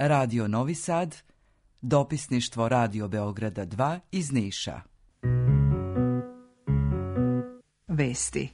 Radio Novi Sad, dopisništvo Radio Beograda 2 iz Niša. Vesti.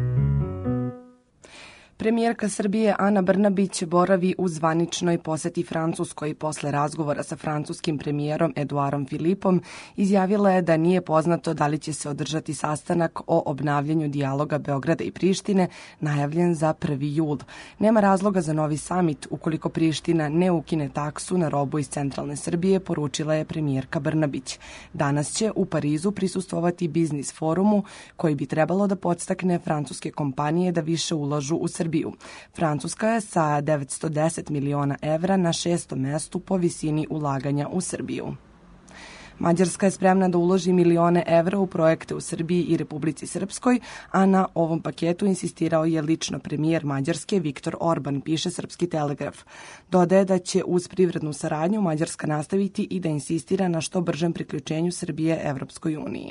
Premijerka Srbije Ana Brnabić boravi u zvaničnoj poseti Francuskoj. Posle razgovora sa francuskim premijerom Eduarom Filipom izjavila je da nije poznato da li će se održati sastanak o obnavljanju dijaloga Beograda i Prištine najavljen za 1. jul. Nema razloga za novi samit ukoliko Priština ne ukine taksu na robu iz centralne Srbije, poručila je premijerka Brnabić. Danas će u Parizu prisustvovati biznis forumu koji bi trebalo da podstakne francuske kompanije da više ulažu u Srbiju. Francuska je sa 910 miliona evra na 6. mestu po visini ulaganja u Srbiju. Mađarska je spremna da uloži milione evra u projekte u Srbiji i Republici Srpskoj, a na ovom paketu insistirao je lično premijer Mađarske Viktor Orban, piše Srpski telegraf. Dodaje da će uz privrednu saradnju Mađarska nastaviti i da insistira na što bržem priključenju Srbije Evropskoj uniji.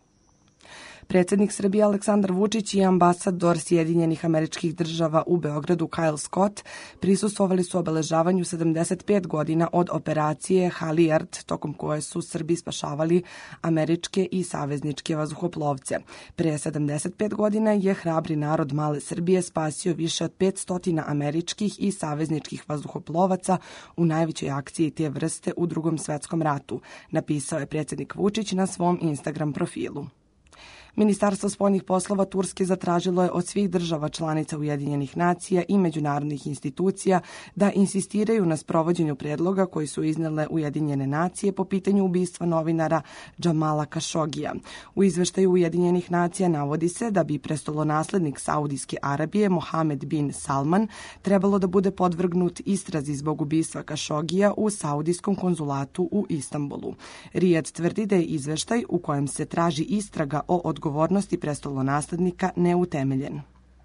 Predsjednik Srbije Aleksandar Vučić i ambasador Sjedinjenih Američkih Država u Beogradu Kyle Scott prisustvovali su obeležavanju 75 godina od operacije Halijard, tokom koje su Srbi spašavali američke i savezničke vazduhoplovce. Pre 75 godina je hrabri narod male Srbije spasio više od 500 američkih i savezničkih vazduhoplovaca u najvećoj akciji te vrste u Drugom svetskom ratu, napisao je predsjednik Vučić na svom Instagram profilu. Ministarstvo spoljnih poslova Turske zatražilo je od svih država članica Ujedinjenih nacija i međunarodnih institucija da insistiraju na sprovođenju predloga koji su iznele Ujedinjene nacije po pitanju ubistva novinara Džamala Kašogija. U izveštaju Ujedinjenih nacija navodi se da bi prestolonaslednik Saudijske Arabije Mohamed bin Salman trebalo da bude podvrgnut istrazi zbog ubistva Kašogija u Saudijskom konzulatu u Istanbulu. Rijad tvrdi da je izveštaj u kojem se traži istraga o odgovornosti prestolonaslednika neutemeljen.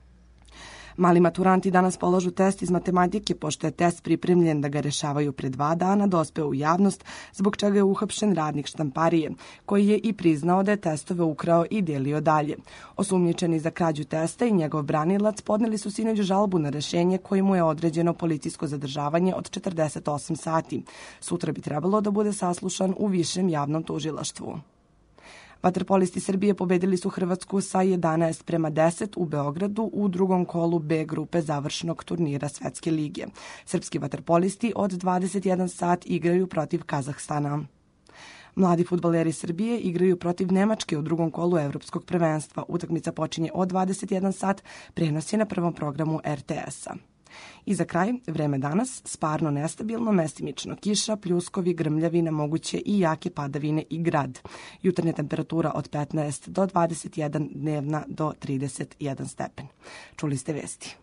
Mali maturanti danas polažu test iz matematike, pošto je test pripremljen da ga rešavaju pre 2 dana, dospeo u javnost, zbog čega je uhapšen radnik štamparije, koji je i priznao da je testove ukrao i delio dalje. Osumnjičeni za krađu testa i njegov branilac podneli su sinoć žalbu na rešenje koji mu je određeno policijsko zadržavanje od 48 sati. Sutra bi trebalo da bude saslušan u Višem javnom tužilaštvu. Vaterpolisti Srbije pobedili su Hrvatsku sa 11:10 u Beogradu u drugom kolu B grupe završnog turnira Svetske lige. Srpski vaterpolisti od 21 sat igraju protiv Kazahstana. Mladi fudbaleri Srbije igraju protiv Nemačke u drugom kolu Evropskog prvenstva. Utakmica počinje od 21 sat, prenos je na prvom programu RTS-a. I za kraj, vreme danas, sparno nestabilno, mestimično kiša, pljuskovi, grmljavine, moguće i jake padavine i grad. Jutarnja temperatura od 15 do 21, dnevna do 31 stepen. Čuli ste vesti.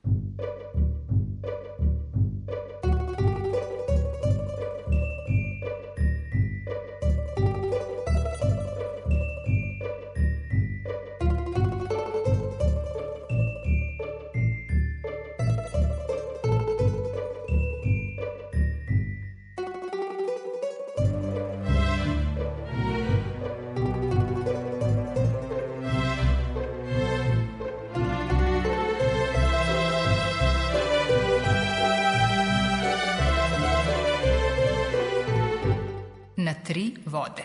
Na 3 vode.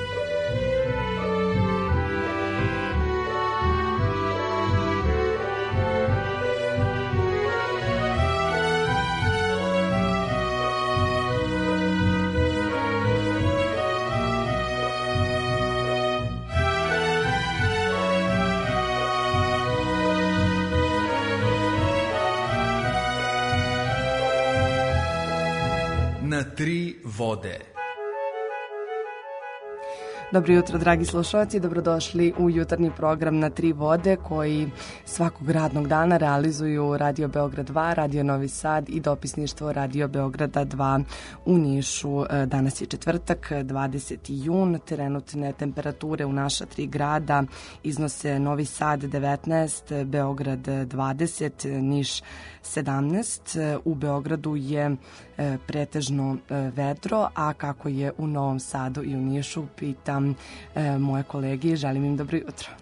Na 3 vode. Dobro jutro, dragi slušalci, dobrodošli u jutarnji program Na 3 vode koji svakog radnog dana realizuju Radio Beograd 2, Radio Novi Sad i dopisništvo Radio Beograda 2 u Nišu. Danas je četvrtak, 20. jun, trenutne temperature u naša 3 grada iznose Novi Sad 19, Beograd 20, Niš 17. U Beogradu je pretežno vedro, a kako je u Novom Sadu i u Nišu, pitam moje kolege i želim im dobro jutro.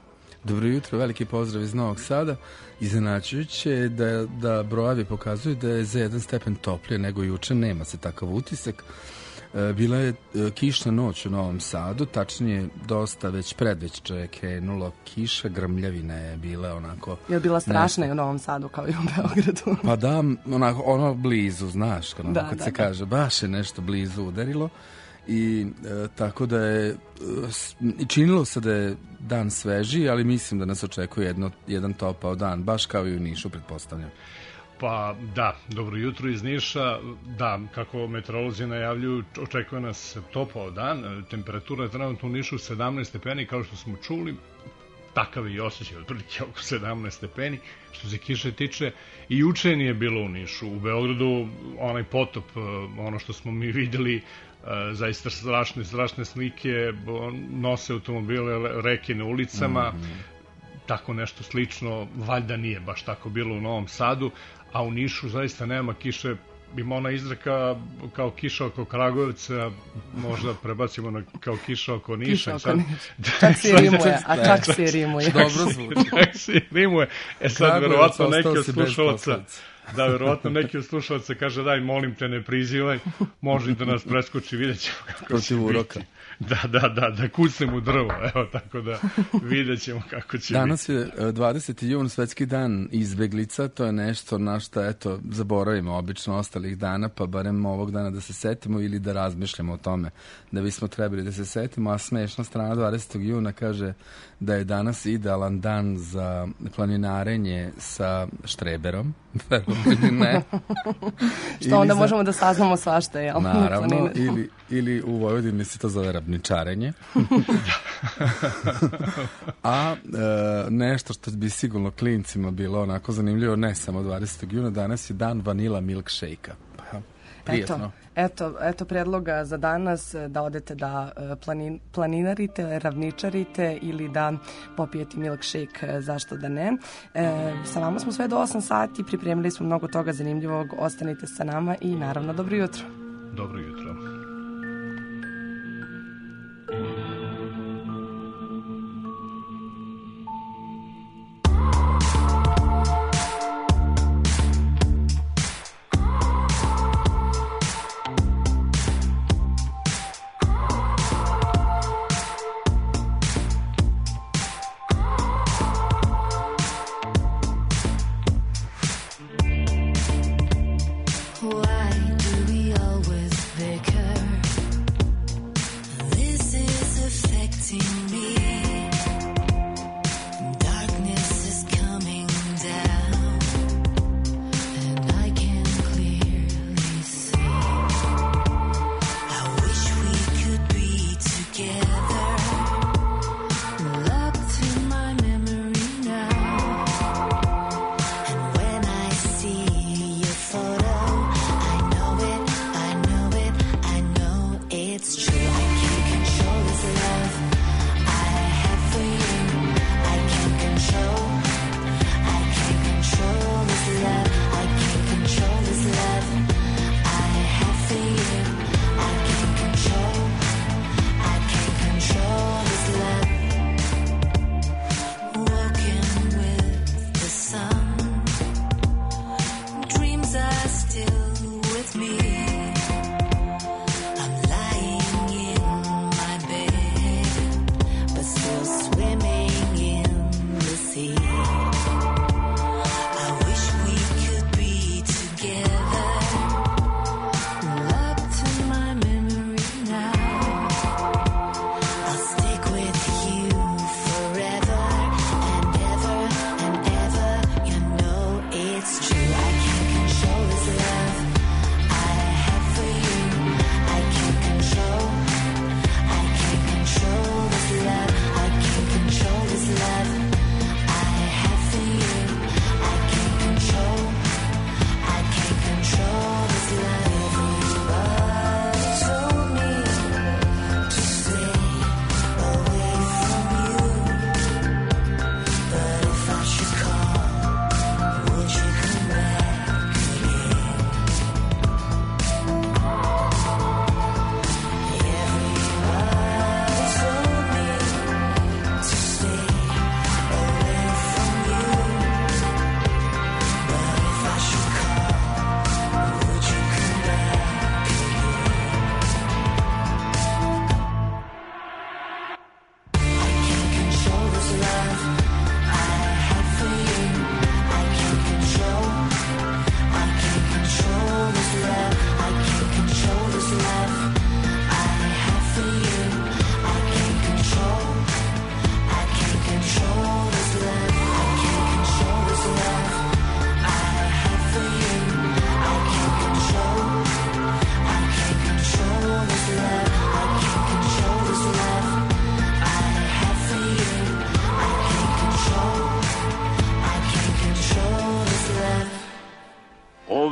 Dobro jutro, veliki pozdrav iz Novog Sada. Iznenađujuće je da brojevi pokazuju da je za 1 stepen toplije nego juče, nema se takav utisak. Bila je kišna noć u Novom Sadu, tačnije dosta već predveć je krenulo kiša, grmljavina je bila onako... Je bila strašna i u Novom Sadu kao i u Beogradu? Pa da, onako, ono blizu, znaš, kad se kaže, baš je nešto blizu udarilo. I tako da je činilo se da je dan sveži, ali mislim da nas očekuje jedan topao dan, baš kao i u Nišu, pretpostavljam. Pa da, dobro jutro iz Niša. Da, kako meteorolozi najavljuju, očekuje nas topao dan. Temperatura je trenutno u Nišu 17 stepeni, kao što smo čuli. Takav je i osjećaj, otprilike oko 17 stepeni. Što se kiše tiče, i juče nije bilo u Nišu. U Beogradu onaj potop, ono što smo mi videli, zaista strašne slike, nose automobile, reke na ulicama, tako nešto slično, valjda nije baš tako bilo u Novom Sadu, a u Nišu zaista nema kiše. Ima ona izreka kao kiša oko Kragujevca, možda prebacimo na kao kiša oko Niša. Kiša oko Niša. Čak se rimuje, a čak se rimuje. Dobro zvuči. Čak se rimuje. Sad, verovatno neki od slušalaca... Da, verovatno neki od slušalaca kaže, daj, molim te, ne prizivaj, može da nas preskoči, vidjet ćemo kako će biti. Da kucnem u drvo, evo, tako da vidjet ćemo kako će Danas biti. je 20. jun, svetski dan izbeglica, to je nešto na što, eto, zaboravimo obično ostalih dana, pa barem ovog dana da se setimo ili da razmišljamo o tome da bismo trebali da se setimo, a smešna strana 20. juna kaže da je danas idealan dan za planinarenje sa štreberom. Ne. Što onda možemo da saznamo svašta, jel? Naravno, ili u Vojvodini se to zove rabničarenje. A nešto što bi sigurno klincima bilo onako zanimljivo, ne samo 20. juna, danas je dan vanila milkshake-a. Prijetno. Eto predloga za danas, da odete da planinarite, ravničarite ili da popijete milkshake, zašto da ne. Sa vama smo sve do 8 sati, pripremili smo mnogo toga zanimljivog, ostanite sa nama i naravno dobro jutro. Dobro jutro. Why do we always bicker?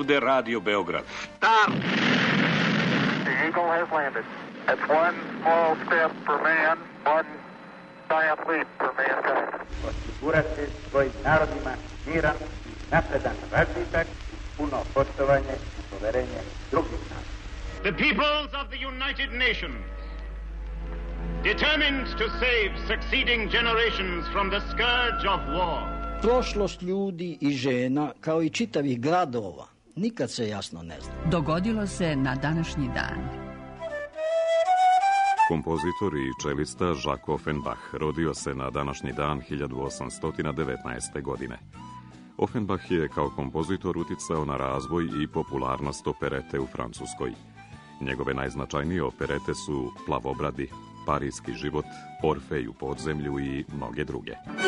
ovde Radio Beograd. Start! The Eagle has landed. It's one small step for man, one giant leap for mankind. Osigurati svojim narodima miran, napredan razvitak, puno poštovanje i poverenje drugih naroda. The peoples of the United Nations, determined to save succeeding generations from the scourge of war. Prošlost ljudi i žena, kao i čitavih gradova, nikad se jasno ne zna. Dogodilo se na današnji dan. Kompozitor i čelista Jacques Offenbach rodio se na današnji dan 1819. godine. Offenbach je kao kompozitor uticao na razvoj i popularnost operete u Francuskoj. Njegove najznačajnije operete su Plavobradi, Parijski život, Orfej u podzemlju i mnoge druge.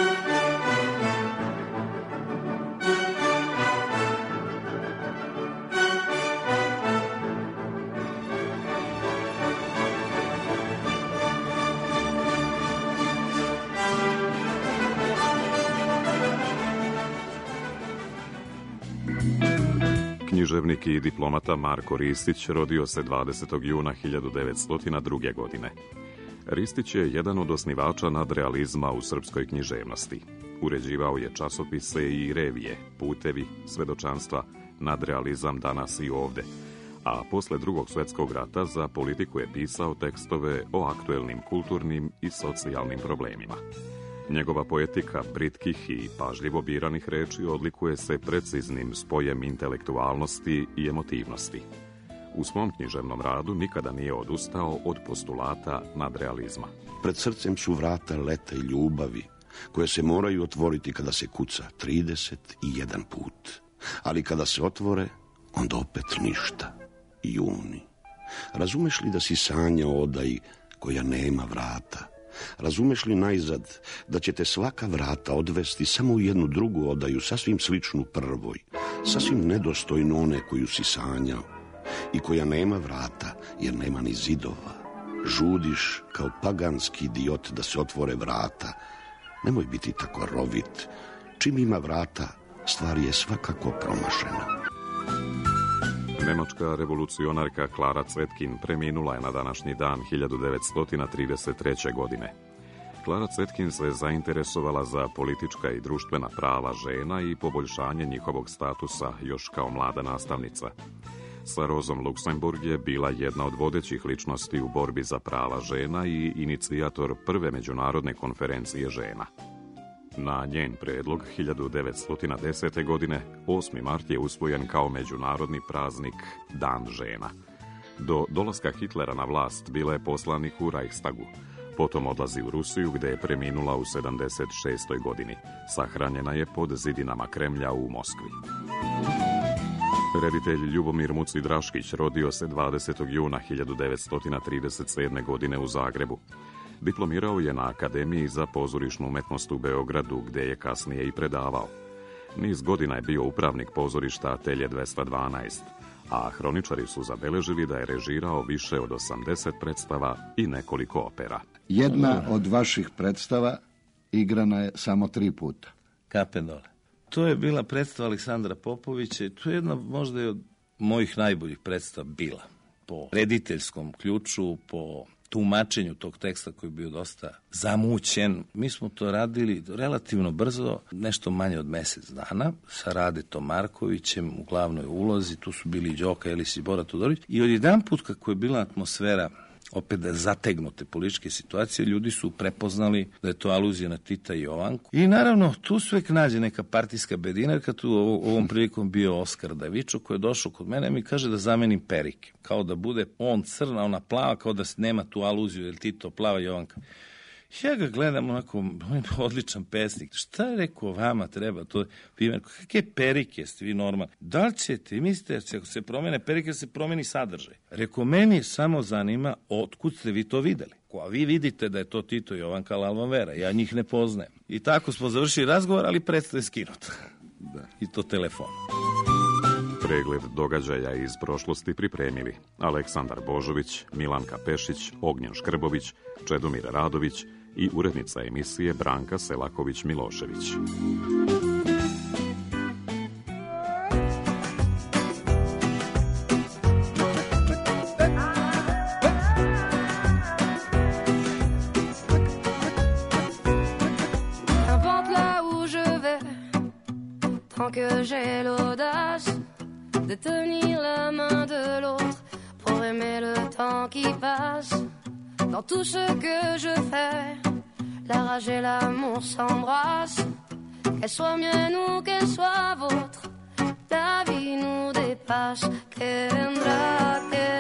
Književnik i diplomata Marko Ristić rodio se 20. juna 1902. godine. Ristić je jedan od osnivača nadrealizma u srpskoj književnosti. Uređivao je časopise i revije, Putevi, Svedočanstva, Nadrealizam danas i ovde. A posle Drugog svjetskog rata za Politiku je pisao tekstove o aktuelnim kulturnim i socijalnim problemima. Njegova poetika britkih i pažljivo biranih reči odlikuje se preciznim spojem intelektualnosti i emotivnosti. U svom književnom radu nikada nije odustao od postulata nadrealizma. Pred srcem su vrata leta i ljubavi, koje se moraju otvoriti kada se kuca 31 put. Ali kada se otvore, onda opet ništa. Juni. Razumeš li da si sanjao o odaji koja nema vrata? Razumeš li najzad da će te svaka vrata odvesti samo u jednu drugu odaju, sasvim sličnu prvoj, sasvim nedostojnu one koju si sanjao i koja nema vrata jer nema ni zidova? Žudiš kao paganski idiot da se otvore vrata. Nemoj biti tako rovit. Čim ima vrata, stvar je svakako promašena. Nemačka revolucionarka Klara Cetkin preminula je na današnji dan 1933. godine. Klara Cetkin se zainteresovala za politička i društvena prava žena i poboljšanje njihovog statusa još kao mlada nastavnica. Sa Rozom Luksemburg je bila jedna od vodećih ličnosti u borbi za prava žena i inicijator prve međunarodne konferencije žena. Na njen predlog 1910. godine 8. mart je usvojen kao međunarodni praznik Dan žena. Do dolaska Hitlera na vlast bila je poslanik u Reichstagu. Potom odlazi u Rusiju gde je preminula u 76. godini. Sahranjena je pod zidinama Kremlja u Moskvi. Reditelj Ljubomir Muci Draškić rodio se 20. juna 1937. godine u Zagrebu. Diplomirao je na Akademiji za pozorišnu umetnost u Beogradu, gde je kasnije i predavao. Niz godina je bio upravnik pozorišta Atelje 212, a hroničari su zabeležili da je režirao više od 80 predstava i nekoliko opera. Jedna od vaših predstava igrana je samo 3 puta. Kape dole. To je bila predstava Aleksandra Popovića i to je jedna možda je od mojih najboljih predstava bila. Po rediteljskom ključu, po tumačenju tog teksta koji je bio dosta zamućen. Mi smo to radili relativno brzo, nešto manje od mesec dana, sa Radetom Markovićem u glavnoj ulozi, tu su bili Đoka Elis i Bora Todorović. I odjedanput kako je bila atmosfera opet zategnute političke situacije, ljudi su prepoznali da je to aluzija na Tita i Jovanku. I naravno, tu se uvek nađe neka partijska bedinarka, tu ovom prilikom bio Oskar Davičo, koji je došao kod mene i mi kaže da zamenim perike. Kao da bude on crna, ona plava, kao da nema tu aluziju, jer Tito plava, Jovanka. Ja ga gledam onako, on je odličan pesnik. Šta je rekao vama treba to? Kakve perike ste vi normalni? Da li ćete, mislite, ako se promene perike, se promeni sadržaj? Rekao, meni samo zanima otkud ste vi to videli. A vi vidite da je to Tito i Jovanka Lalvanvera. Ja njih ne poznajem. I tako smo završili razgovor, ali predstav je skinut. I to telefon. Pregled događaja iz prošlosti pripremili Aleksandar Božović, Milanka Pešić, Ognjen Škrbović, Čedomir Radović i urednica emisije Branka Selaković-Milošević. que j'ai l'audace de tenir la main de l'autre pour aimer le temps qui passe. Dans tout ce que je fais, la rage et l'amour s'embrassent. Qu'elle soit mienne ou qu'elle soit vôtre, la vie nous dépasse. Que vendrá,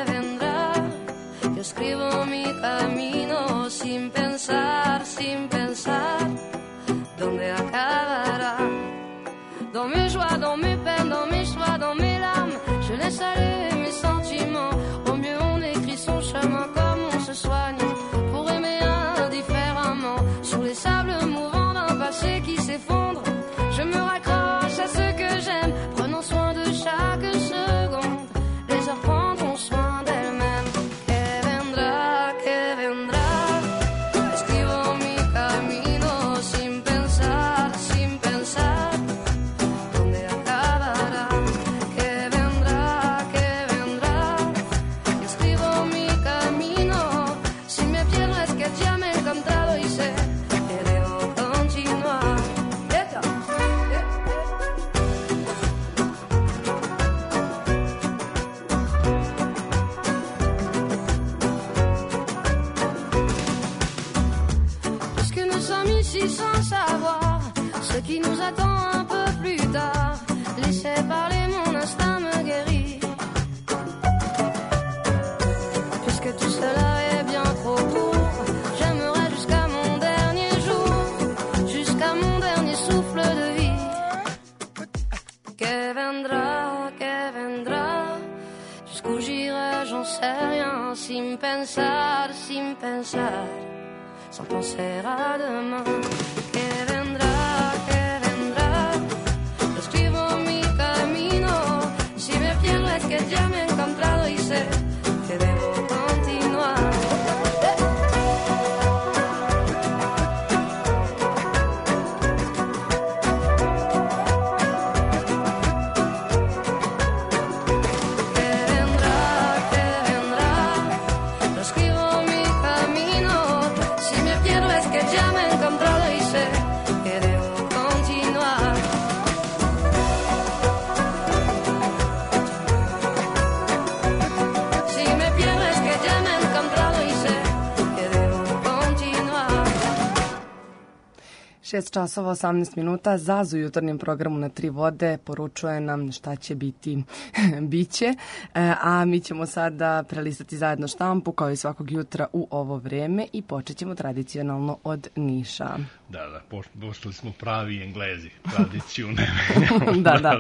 yo escribo mi camino sin pensar, dónde acabará. Dans mes joies, dans mes peines, dans mes choix, dans mes larmes, je laisse aller mes sentiments. Au mieux on écrit son chemin comme on se soigne, pour aimer indifféremment. Sur les sables mouvants d'un passé qui s'effondre, je me raccroche à ce que j'aime, prenant soin de chaque seconde. Les heures prendront soin d'elles-mêmes. Que vendrá, escribo mi camino sin pensar, dónde acabará. Que vendrá, escribo mi camino. Si me pierdo es que ya me he encontrado y sé que debo continuar. Puisque nous sommes ici sans savoir ce qui nous attend un peu plus tard, laissez parler, mon instinct me guérit. Puisque tout cela est bien trop court, j'aimerais jusqu'à mon dernier jour, jusqu'à mon dernier souffle de vie. Que vendrá, jusqu'où j'irai, j'en sais rien, sin pensar, sans penser à demain. Que vendrá, yo escribo mi camino. Si me pierdo es que ya me he encontrado y sé que debo continuar. Que vendrá, yo escribo mi camino. Si me pierdo es que ya me he encontrado y sé que debo continuar. Si me pierdo es que ya me he encontrado y sé que debo continuar. 6 časova 18 minuta. Zazu u jutarnjem programu Na tri vode poručuje nam šta će biti, biće, a mi ćemo sada prelistati zajedno štampu kao i svakog jutra u ovo vreme i počet ćemo tradicionalno od Niša. Da, postali smo pravi Englezi, tradiciju ne Da.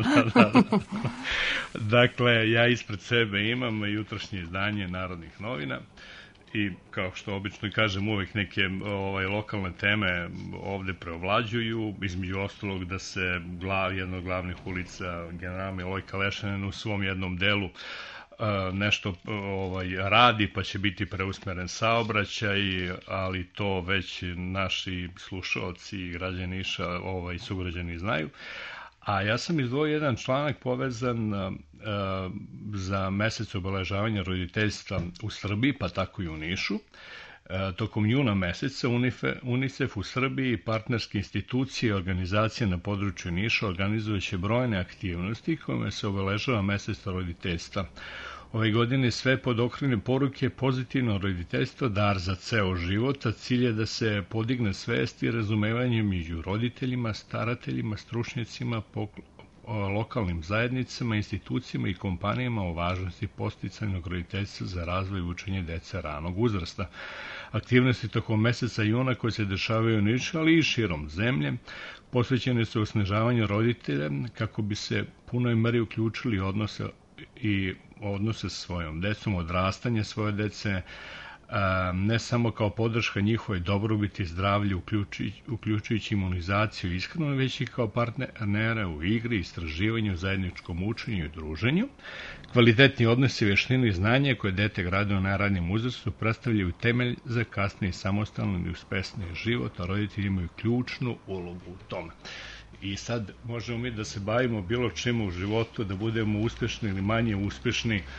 Dakle, ja ispred sebe imam jutrošnje izdanje Narodnih novina i kao što obično kažem, uvek neke lokalne teme ovde preovlađuju, između ostalog da se jedna od glavnih ulica General Milojka Lešinen u svom jednom delu nešto radi, pa će biti preusmeren saobraćaj, ali to već naši slušaoci i građani Niša sugrađani znaju. A ja sam izdvojio jedan članak povezan za mesec obeležavanja roditeljstva u Srbiji, pa tako i u Nišu. Tokom juna meseca UNICEF u Srbiji i partnerske institucije i organizacije na području Niša organizujuće brojne aktivnosti kojima se obeležava mesec roditeljstva. Ove godine sve pod okriljem poruke pozitivno roditeljstvo, dar za ceo život, a cilj je da se podigne svest i razumevanje među roditeljima, starateljima, stručnjacima, lokalnim zajednicama, institucijama i kompanijama o važnosti podsticajnog roditeljstva za razvoj i učenje dece ranog uzrasta. Aktivnosti tokom meseca juna koje se dešavaju u Nišu, ali i širom zemlje, posvećene su osnažavanju roditelja kako bi se punoj meri uključili odnose sa svojom decom, odrastanje svoje dece, ne samo kao podrška njihove dobrobiti i zdravlju, uključujući imunizaciju i ishranu, već i kao partnere u igri, istraživanju, zajedničkom učenju i druženju. Kvalitetni odnosi, vještine i znanje koje dete gradi u najranijim uzrastu predstavljaju temelj za kasniji samostalan i uspešni život, a roditelji imaju ključnu ulogu u tome. I sad možemo mi da se bavimo bilo čemu u životu, da budemo uspešni ili manje uspešni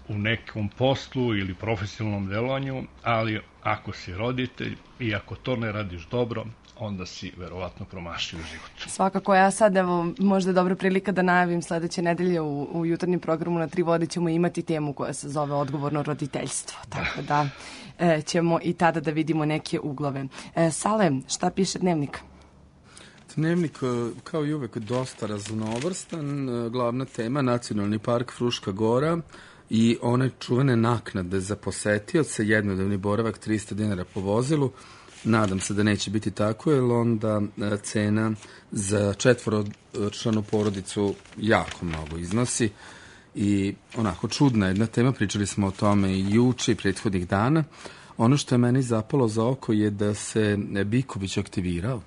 u nekom poslu ili profesionalnom delovanju, ali ako si roditelj i ako to ne radiš dobro, onda si verovatno promašio život. Svakako, ja sad, evo, možda je dobra prilika da najavim sledeće nedelje u jutarnjem programu na 3 vode ćemo imati temu koja se zove odgovorno roditeljstvo. Tako da ćemo i tada da vidimo neke uglove. Sale, šta piše Dnevnik? Dnevnik, kao i uvek, dosta raznovrstan. Glavna tema, Nacionalni park Fruška Gora i one čuvene naknade za posetioce, jednodnevni boravak 300 dinara po vozilu. Nadam se da neće biti tako, jer onda cena za 4-članu porodicu jako mnogo iznosi i onako čudna jedna tema, pričali smo o tome i juče i prethodnih dana. Ono što je meni zapalo za oko je da se Biković aktivirao.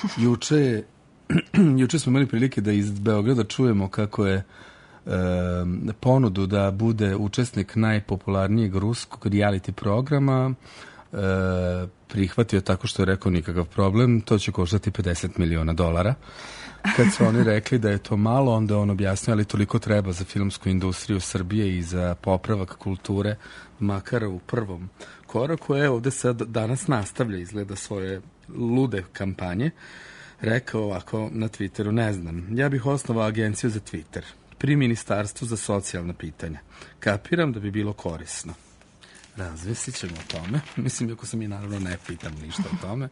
Juče smo imali prilike da iz Beograda čujemo kako je ponudu da bude učesnik najpopularnijeg ruskog reality programa prihvatio tako što je rekao nikakav problem, to će koštati $50 miliona. Kad su oni rekli da je to malo, onda on objasnio, ali toliko treba za filmsku industriju Srbije i za popravak kulture, makar u prvom koraku. Ovde sad danas nastavlja, izgleda, svoje lude kampanje. Rekao ovako na Twitteru, ne znam, ja bih osnovao agenciju za Twitter pri Ministarstvu za socijalna pitanja. Kapiram da bi bilo korisno. Razvesit ćemo o tome. Mislim, iako se mi naravno ne pitam ništa o tome.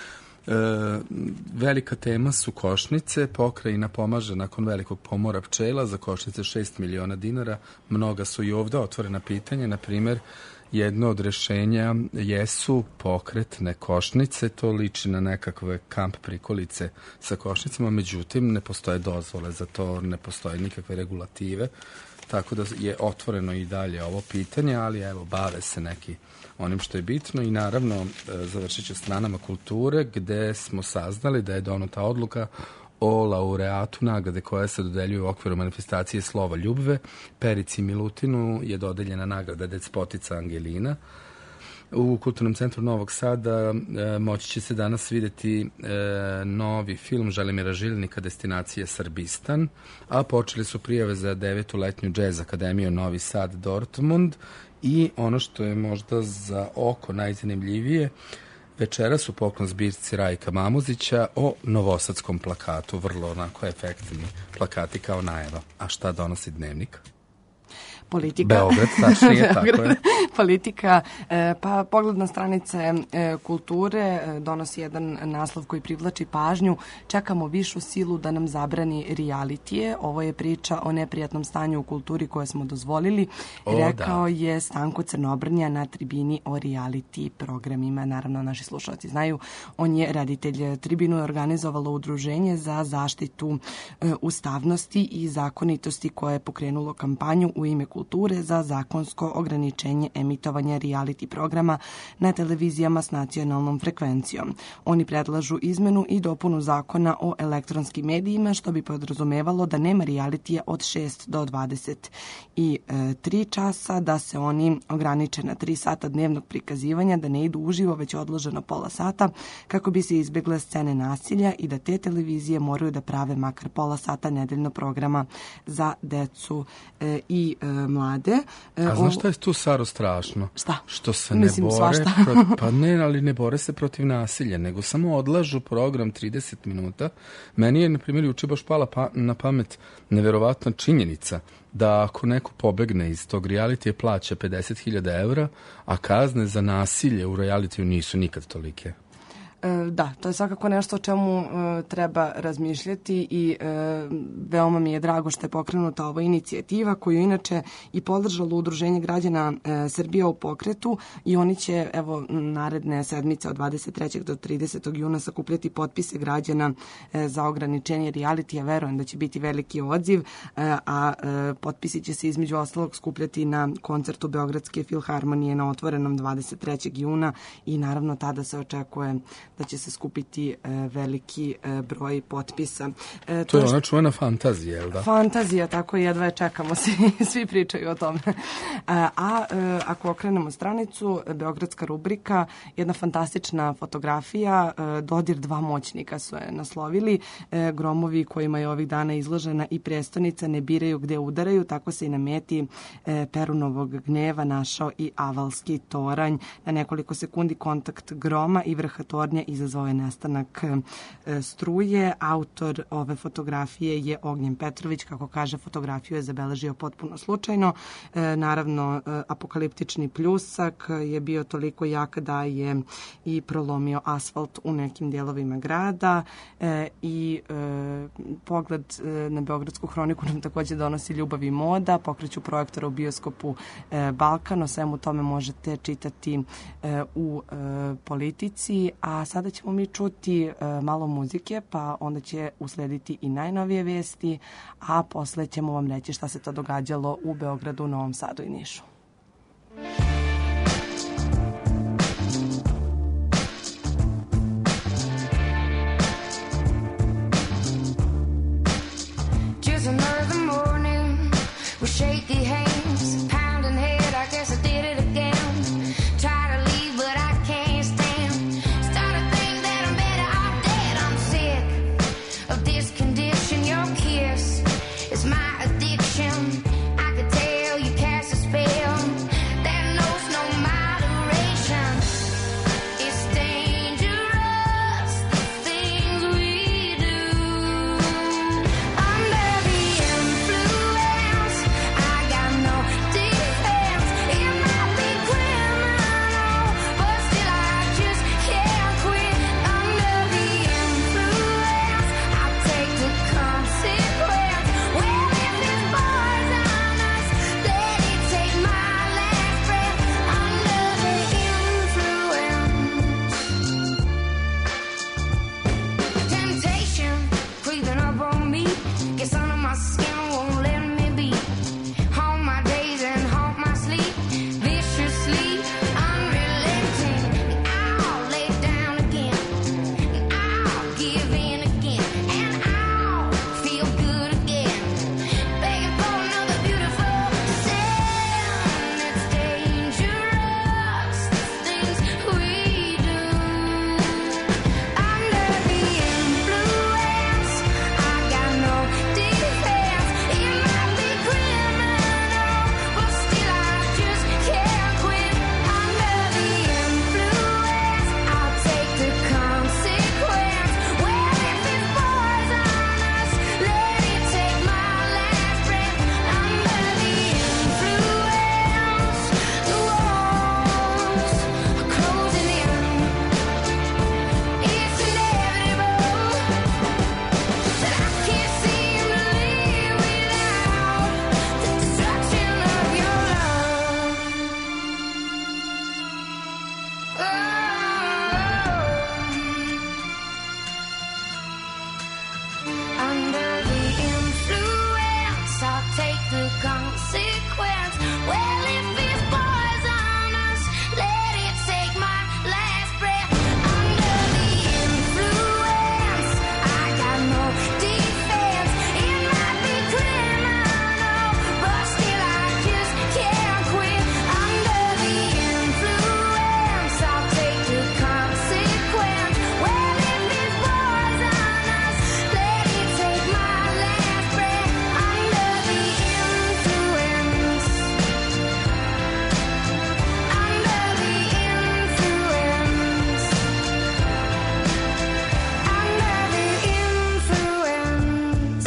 Velika tema su košnice. Pokrajina pomaže nakon velikog pomora pčela za košnice $6 miliona. Mnoga su i ovde otvorena pitanja. Na primer, jedno od rešenja jesu pokretne košnice. To liči na nekakve kamp prikolice sa košnicama. Međutim, ne postoje dozvole za to, ne postoje nikakve regulative. Tako da je otvoreno i dalje ovo pitanje, ali evo, bave se neki onim što je bitno i naravno završit ću stranama kulture gde smo saznali da je doneta odluka o laureatu nagrade koja se dodeljuje u okviru manifestacije Slova ljubve. Perici Milutinu je dodeljena nagrada Despotica Angelina. U Kulturnom centru Novog Sada moći će se danas videti novi film Želimira Žilnika Destinacija Srbistan, a počeli su prijave za 9. letnju Jazz Akademiju Novi Sad Dortmund i ono što je možda za oko najzanimljivije, večeras u poklon zbirci Rajka Mamuzića o novosadskom plakatu, vrlo onako efektni plakati kao najava. A šta donosi Dnevnik? Politika. Beograd, tačnije, tako je. Politika, pa pogled na stranice kulture donosi jedan naslov koji privlači pažnju. Čekamo višu silu da nam zabrani realitije. Ovo je priča o neprijatnom stanju u kulturi koje smo dozvolili. Rekao je Stanko Crnobrnja na tribini o reality programima. Naravno, naši slušalci znaju, on je reditelj. Tribinu je organizovalo Udruženje za zaštitu ustavnosti i zakonitosti koje je pokrenulo kampanju u ime kulture za zakonsko ograničenje emitovanja reality programa na televizijama s nacionalnom frekvencijom. Oni predlažu izmenu i dopunu zakona o elektronskim medijima, što bi podrazumevalo da nema realitija od 6 do 23 časa, da se oni ograniče na 3 sata dnevnog prikazivanja, da ne idu uživo, već odloženo pola sata, kako bi se izbjegle scene nasilja i da te televizije moraju da prave makar pola sata nedeljno programa za decu i mlade. A znaš šta je tu, Saro, strašno? Šta? Što se ne bore, pa ne, ali ne bore se protiv nasilja, nego samo odlažu program 30 minuta. Meni je, na primjer, juče baš pala na pamet neverovatna činjenica da ako neko pobegne iz tog realitija plaća 50.000 evra, a kazne za nasilje u realitiju nisu nikad tolike. Da, to je svakako nešto o čemu treba razmišljati i veoma mi je drago što je pokrenuta ova inicijativa koju inače i podržalo Udruženje građana Srbije u pokretu i oni će evo naredne sedmice od 23. do 30. juna sakupljati potpise građana za ograničenje realitija. Verujem da će biti veliki odziv, a potpisi će se između ostalog skupljati na koncertu Beogradske filharmonije na Otvorenom 23. juna i naravno tada se očekuje da će se skupiti veliki broj potpisa. To je ona čuvena fantazija, je li da? Fantazija, tako jedva je čekamo, svi pričaju o tome. Ako okrenemo stranicu, beogradska rubrika, jedna fantastična fotografija, dodir dva moćnika su je naslovili, gromovi kojima je ovih dana izložena i prestonica ne biraju gde udaraju, tako se i na meti Perunovog gnjeva našao i Avalski toranj. Na nekoliko sekundi kontakt groma i vrha tornja izazvao je nestanak struje. Autor ove fotografije je Ognjen Petrović, kako kaže, fotografiju je zabeležio potpuno slučajno. Naravno, apokaliptični pljusak je bio toliko jak da je i prolomio asfalt u nekim dijelovima grada i pogled na Beogradsku hroniku nam također donosi Ljubav i moda, pokreću projektora u bioskopu Balkan, o svemu tome možete čitati u Politici, a sada ćemo mi čuti malo muzike, pa onda će uslediti i najnovije vesti, a posle ćemo vam reći šta se to događalo u Beogradu, Novom Sadu i Nišu. Shaky hands, pounding head, I guess I did it again. Try to leave, but I can't stand. Start to think that I'm better off dead. I'm sick of this condition. Your kiss is my addiction. I could tell you cast a spell that knows no moderation. It's dangerous, the things we do. Under the influence, I got no defense. It might be criminal, but still I just can't quit. Under the influence, I'll take the consequence. Well, if this poisonous, let it take my last breath. Under the influence, temptation creeping up on me, gets under my skin, won't let me be. Haunt my days and haunt my sleep, viciously unrelenting. I'll lay down again, and I'll give in again, and I'll feel good again. Begging for another beautiful sin. It's dangerous, the things we do. Under the influence, I got no defense. It might be criminal, but still I just can't quit. Under the influence, I'll take the consequence. Well, if it's poisonous, let it take my last breath. Under the influence, the walls are closing in. It's inevitable that I can't seem to live without the destruction of your love. Under the influence, I'll take the consequence. Well, if it's poisonous, let it take my last breath. Under the influence, I got no defense. It might be criminal, but still I just can't quit. Under the influence, I'll take the consequence. Well, if it's poisonous, let it take my last breath. Under the influence, under the influence, under the influence.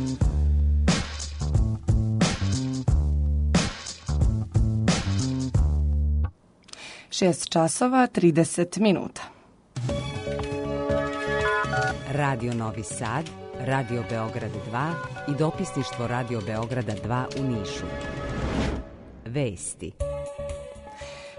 6 časova 30 minuta. Radio Novi Sad, Radio Beograd 2 i dopisništvo Radio Beograda 2 u Nišu. Vesti.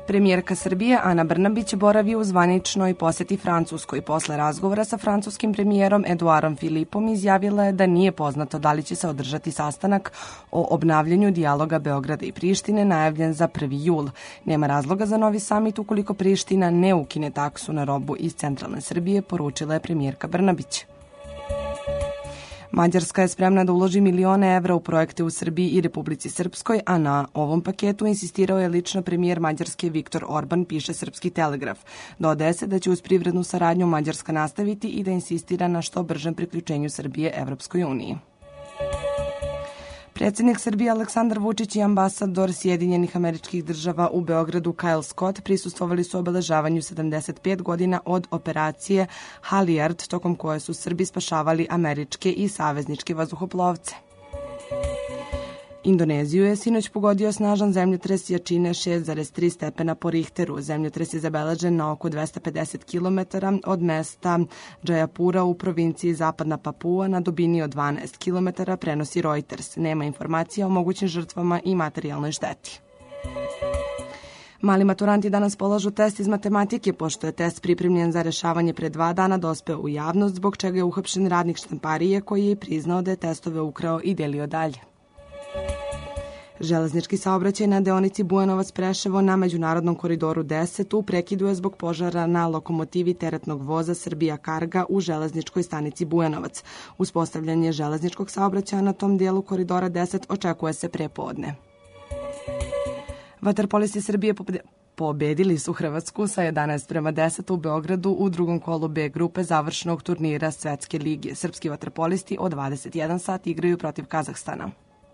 Premijerka Srbije Ana Brnabić boravi u zvaničnoj poseti Francuskoj. Posle razgovora sa francuskim premijerom Eduarom Filipom izjavila je da nije poznato da li će se održati sastanak o obnavljanju dijaloga Beograda i Prištine najavljen za 1. jul. Nema razloga za novi samit ukoliko Priština ne ukine taksu na robu iz centralne Srbije, poručila je premijerka Brnabić. Mađarska je spremna da uloži milione evra u projekte u Srbiji i Republici Srpskoj, a na ovom paketu insistirao je lično premijer Mađarske Viktor Orban, piše Srpski telegraf. Dodaje se da će uz privrednu saradnju Mađarska nastaviti i da insistira na što bržem priključenju Srbije Evropskoj uniji. Predsjednik Srbije Aleksandar Vučić i ambasador Sjedinjenih Američkih Država u Beogradu Kyle Scott prisustvovali su obeležavanju 75 godina od operacije Halyard, tokom koje su Srbi spašavali američke i savezničke vazduhoplovce. Indoneziju je sinoć pogodio snažan zemljotres jačine 6,3 stepena po Richteru. Zemljotres je zabeležen na oko 250 km od mesta Jayapura u provinciji Zapadna Papua na dubini od 12 km, prenosi Reuters. Nema informacija o mogućim žrtvama i materijalnoj šteti. Mali maturanti danas polažu test iz matematike, pošto je test pripremljen za rešavanje pre 2 dana dospeo u javnost, zbog čega je uhapšen radnik štamparije koji je priznao da je testove ukrao i delio dalje. Železnički saobraćaj na deonici Bujanovac-Preševo na međunarodnom koridoru 10 u prekidu je zbog požara na lokomotivi teretnog voza Srbija Karga u železničkoj stanici Bujanovac. Uspostavljanje železničkog saobraćaja na tom dijelu koridora 10 očekuje se prepodne. Vaterpolisti Srbije pobedili su Hrvatsku sa 11:10 u Beogradu u drugom kolu B grupe završnog turnira Svetske lige. Srpski vaterpolisti od 21 sat igraju protiv Kazahstana.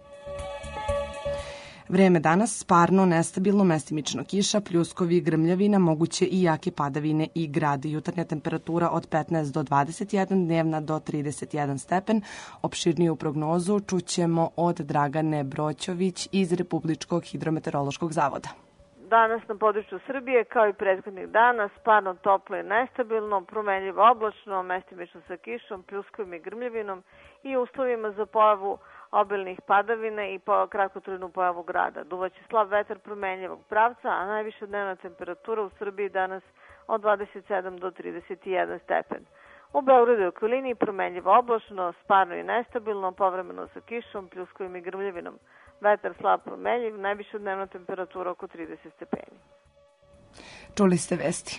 Vreme danas sparno, nestabilno, mestimično kiša, pljuskovi, grmljavina, moguće i jake padavine i grad. Jutarnja temperatura od 15 do 21, dnevna do 31 stepen. Opširniju prognozu čućemo od Dragane Broćović iz Republičkog hidrometeorološkog zavoda. Danas na području Srbije, kao i prethodnih dana, sparno, toplo i nestabilno, promenljivo oblačno, mestimično sa kišom, pljuskovim i grmljavinom i uslovima za pojavu obilnih padavina i kratkotrajnu pojavu grada. Duvaće slab vetar promenljivog pravca, a najviša dnevna temperatura u Srbiji danas od 27 do 31 stepen. U Beogradu i okolini promenljivo oblačno, sparno i nestabilno, povremeno sa kišom, pljuskovim i grmljavinom. Vetar slab promenljiv, najviša dnevna temperatura oko 30 stepeni. Čuli ste vesti.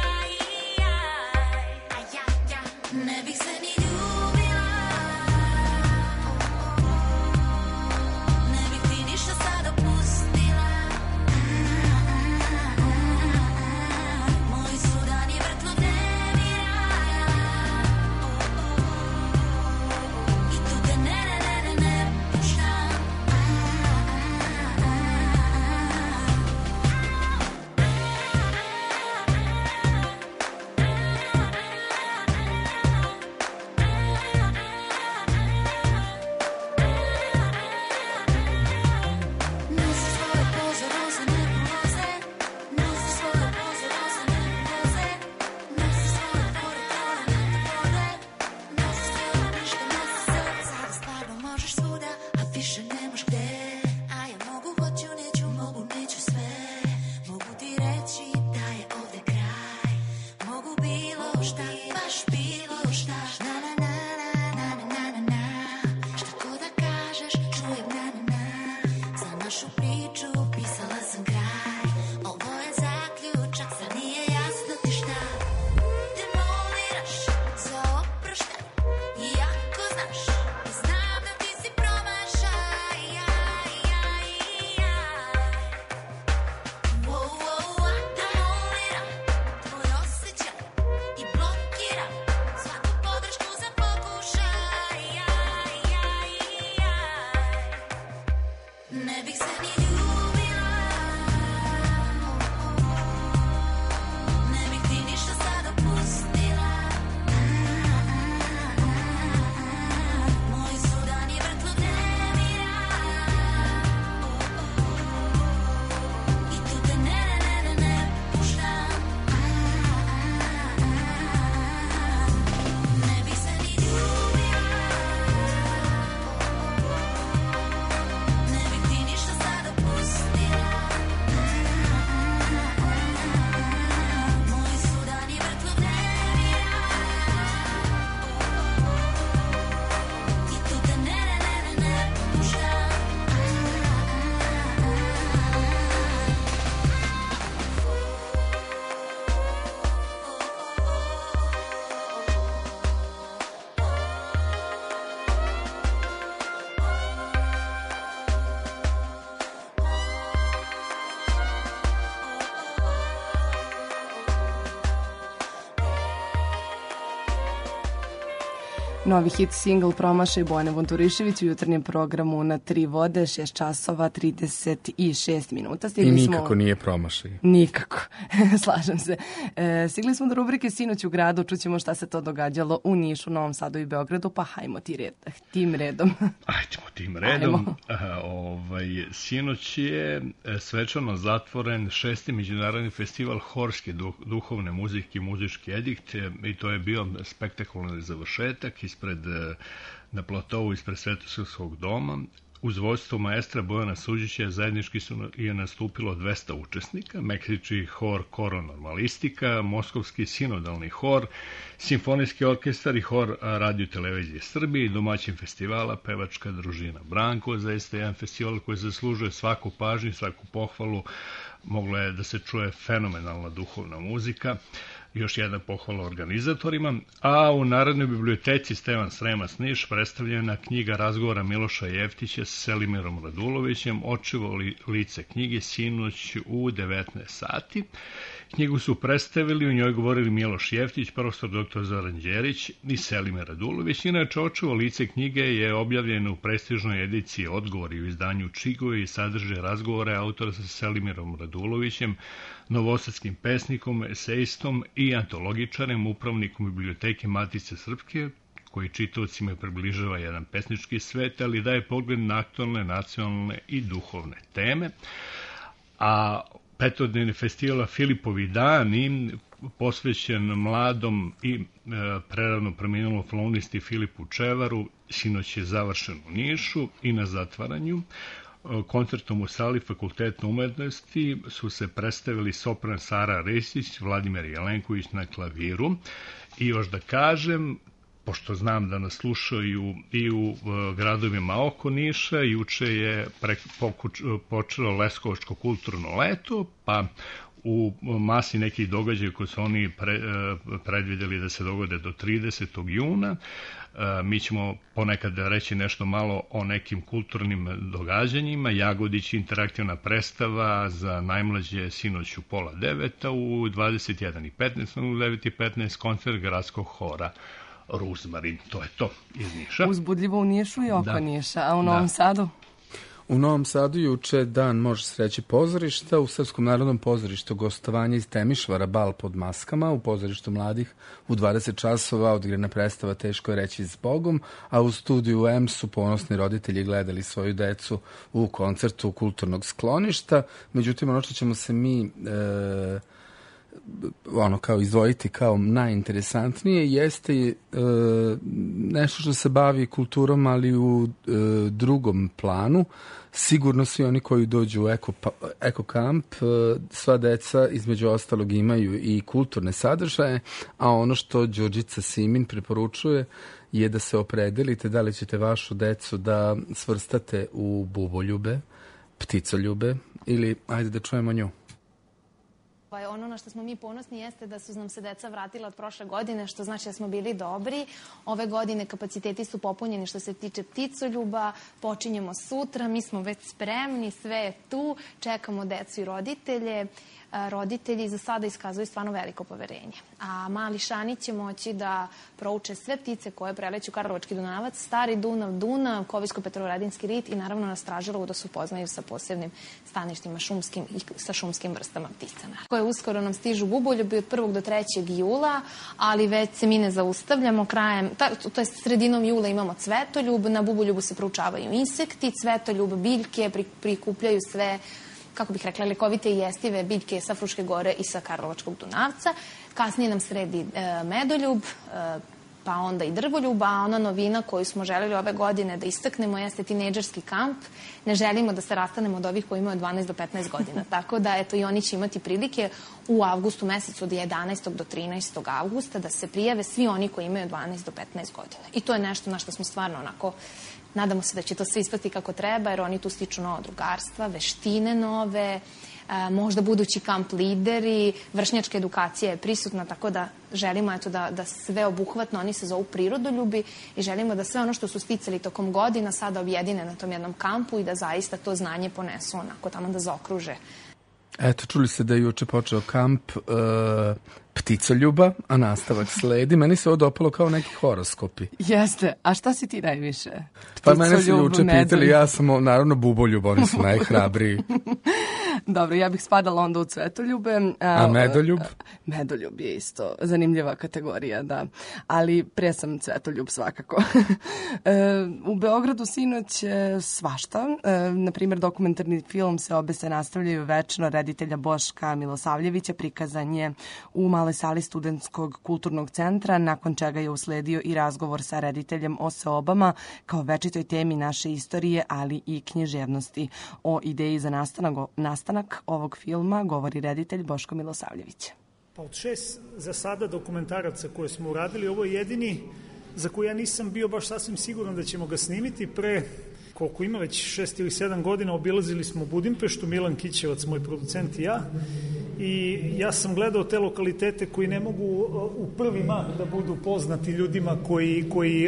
Ne bih se ni ljubila Novi hit single Promašaj Bojane Vunturišević u jutarnjem programu na 3 vode, 6 časova, 36 minuta. I nikako nije promašaj. Nikako, slažem se. Stigli smo do rubrike Sinoć u gradu, čućemo šta se to događalo u Nišu, Novom Sadu i Beogradu, pa hajmo tim redom. Ajdemo tim redom. Sinoć je svečano zatvoren 6. međunarodni festival horske duhovne muzike i muzički edikt i to je bio spektakularni završetak na platovu ispred Svetosavskog doma. Uz vođstvo maestra Bojana Suđića zajednički je nastupilo 200 učesnika, meksički hor Koro Normalistika, moskovski sinodalni hor, simfonijski orkestar i hor Radio Televizije Srbije i domaćin festivala pevačka družina Branko. Zaista jedan festival koji zaslužuje svaku pažnju, svaku pohvalu. Mogla je da se čuje fenomenalna duhovna muzika. Još jedna pohvala organizatorima, a u Narodnoj biblioteci Stevan Sremac Niš predstavljena knjiga razgovora Miloša Jeftića s Selimirom Radulovićem, Očevo lice knjige, sinoć u 19 sati. Knjigu su predstavili, u njoj govorili Miloš Jeftić, profesor dr. Zoran Đerić i Selimir Radulović. Inače, Očevo lice knjige je objavljeno u prestižnoj ediciji Odgovori u izdanju Čigove i sadrže razgovore autora sa Selimirom Radulovićem, novosadskim pesnikom, esejistom i antologičarem, upravnikom biblioteke Matice Srpske, koji čitaocima približava jedan pesnički svet, ali daje pogled na aktualne, nacionalne i duhovne teme. A petodnevni festival Filipovi dani, posvećen mladom i prerano preminulom flautisti Filipu Čevaru, sinoć je završen u Nišu i na zatvaranju. Koncertom u sali Fakulteta umetnosti su se predstavili sopran Sara Resić, Vladimir Jelenković na klaviru. I još da kažem, pošto znam da nas slušaju i u gradovima oko Niša, juče je počelo Leskovačko kulturno leto, pa u masi nekih događaja koje su oni predvideli da se dogode do 30. juna. Mi ćemo ponekad reći nešto malo o nekim kulturnim događanjima. Jagodić interaktivna predstava za najmlađe sinoć u 8:30, u 21:15, u 9:15 koncert gradskog hora Ruzmarin. To je to iz Niša. Uzbudljivo u Nišu i oko Niša, a u Novom Sadu? U Novom Sadu juče dan, može se reći, pozorišta. U Srpskom narodnom pozorištu gostovanje iz Temišvara, Bal pod maskama, u pozorištu mladih u 20 časova odigrana predstava Teško je reći zbogom, a u studiju M su ponosni roditelji gledali svoju decu u koncertu kulturnog skloništa. Međutim, ono što ćemo se mi kao izdvojiti kao najinteresantnije jeste nešto što se bavi kulturom, ali u drugom planu. Sigurno svi oni koji dođu u Eko kamp, sva deca između ostalog imaju i kulturne sadržaje, a ono što Đurđica Simin preporučuje je da se opredelite da li ćete vašu decu da svrstate u buboljube, pticoljube ili, ajde da čujemo nju. Ono na što smo mi ponosni jeste da su nam se deca vratila od prošle godine, što znači da smo bili dobri. Ove godine kapaciteti su popunjeni što se tiče pticoljuba. Počinjemo sutra, mi smo već spremni, sve je tu, čekamo decu i roditelje. Roditelji za sada iskazuju stvarno veliko poverenje. A mali Šani će moći da prouče sve ptice koje preleću Karlovački Dunavac, Stari Dunav, Dunav, Koviljsko-Petrovaradinski rit i naravno na Stražilovu da se upoznaju sa posebnim staništima šumskim i sa šumskim vrstama ptica. Koje uskoro nam stižu buboljubi od 1. do 3. jula, ali već se mi ne zaustavljamo. To je sredinom jula imamo cvetoljub, na buboljubu se proučavaju insekti, cvetoljub, biljke, prikupljaju sve, kako bih rekla, lekovite i jestive biljke sa Fruške gore i sa Karlovačkog Dunavca. Kasnije nam sredi medoljub, pa onda i drvoljub, a ona novina koju smo želeli ove godine da istaknemo jeste tinejdžerski kamp. Ne želimo da se rastanemo od ovih koji imaju 12 do 15 godina. Tako da, eto, i oni će imati prilike u avgustu mesecu od 11. do 13. avgusta da se prijave svi oni koji imaju 12 do 15 godina. I to je nešto na što smo stvarno onako... Nadamo se da će to sve ispati kako treba, jer oni tu stiču nova drugarstva, veštine nove, možda budući kamp lideri, vršnjačka edukacija je prisutna, tako da želimo da sve obuhvatno, oni se zovu prirodoljubi i želimo da sve ono što su sticali tokom godina sada objedine na tom jednom kampu i da zaista to znanje ponesu onako tamo da zaokruže. Eto, čuli ste da je juče počeo kamp. Pticoljuba, a nastavak sledi. Meni se ovo dopalo kao neki horoskopi. Jeste, a šta si ti najviše? Pa mene su juče pitali, ja sam naravno buboljub, oni su najhrabriji. Dobro, ja bih spadala onda u cvetoljube. A medoljub? Medoljub je isto zanimljiva kategorija, da. Ali pre sam cvetoljub svakako. U Beogradu sinoć svašta. Naprimjer, dokumentarni film Seobe se nastavljaju večno reditelja Boška Milosavljevića prikazan je u maloj sali Studentskog kulturnog centra, nakon čega je usledio i razgovor sa rediteljem o seobama kao večitoj temi naše istorije, ali i književnosti. O ideji za nastanak ovog filma govori reditelj Boško Milosavljević. Pa od 6 za sada dokumentaraca koje smo uradili, ovo je jedini za koji ja nisam bio baš sasvim siguran da ćemo ga snimiti. Pre, koliko ima već 6 ili 7 godina, obilazili smo Budimpeštu, Milan Kićevac, moj producent i ja. I ja sam gledao te lokalitete koji ne mogu u prvi mah da budu poznati ljudima koji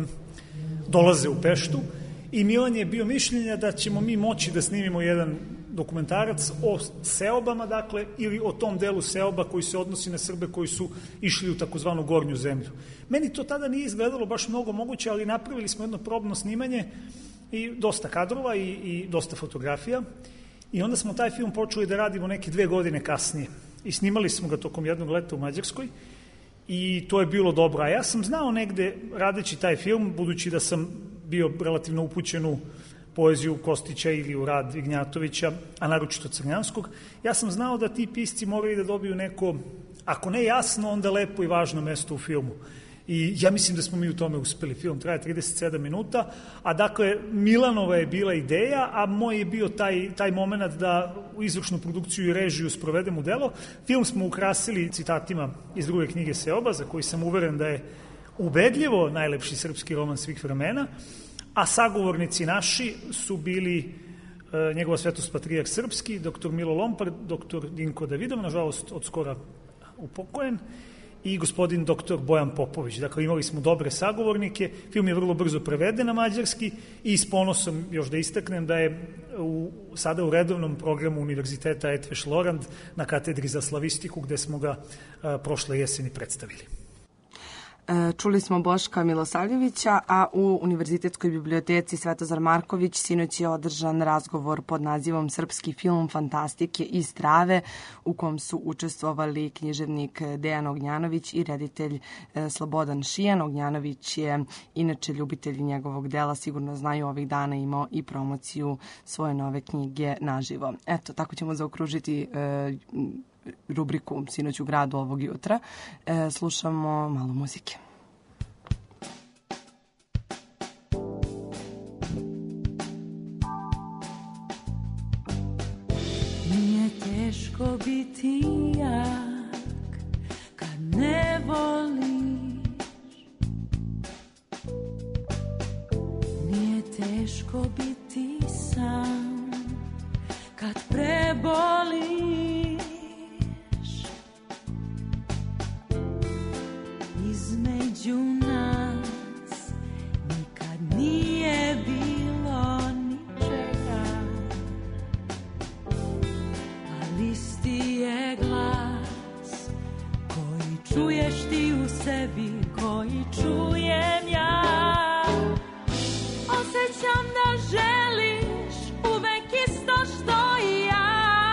dolaze u Peštu. I Milan je bio mišljenja da ćemo mi moći da snimimo jedan dokumentarac o seobama, dakle, ili o tom delu seoba koji se odnosi na Srbe koji su išli u takozvanu gornju zemlju. Meni to tada nije izgledalo baš mnogo moguće, ali napravili smo jedno probno snimanje i dosta kadrova i dosta fotografija. I onda smo taj film počeli da radimo neke 2 godine kasnije. I snimali smo ga tokom jednog leta u Mađarskoj i to je bilo dobro. A ja sam znao negde, radeći taj film, budući da sam bio relativno upućen u poeziju Kostića ili u rad Ignjatovića, a naročito Crnjanskog, ja sam znao da ti pisci moraju da dobiju neko, ako ne jasno, onda lepo i važno mesto u filmu. I ja mislim da smo mi u tome uspeli. Film traje 37 minuta, a dakle Milanova je bila ideja, a moj je bio taj moment da u izvršnu produkciju i režiju sprovedem u delo. Film smo ukrasili citatima iz druge knjige Seoba, za koji sam uveren da je ubedljivo najlepši srpski roman svih vremena, a sagovornici naši su bili njegova svetost patrijarh srpski, dr. Milo Lompar, dr. Dinko Davidov, nažalost od skora upokojen, i gospodin dr. Bojan Popović. Dakle, imali smo dobre sagovornike, film je vrlo brzo preveden na mađarski i s ponosom još da istaknem da je sada u redovnom programu Univerziteta Etveš Lorand na katedri za slavistiku, gde smo ga prošle jeseni predstavili. Čuli smo Boška Milosavljevića, a u Univerzitetskoj biblioteci Svetozar Marković sinoć je održan razgovor pod nazivom Srpski film fantastike i strave, u kom su učestvovali književnik Dejan Ognjanović i reditelj Slobodan Šijan. Ognjanović je inače ljubitelj njegovog dela, sigurno znaju, ovih dana imao i promociju svoje nove knjige naživo. Eto, tako ćemo zaokružiti rubriku Sinoć u gradu ovog jutra. Slušamo malo muzike. Nije teško biti jak kad ne voliš. Nije teško biti sam kad preboliš. Između nas nikad nije bilo ničega, ali isti je glas koji čuješ ti u sebi, koji čujem ja. Osjećam da želiš uvek isto što i ja.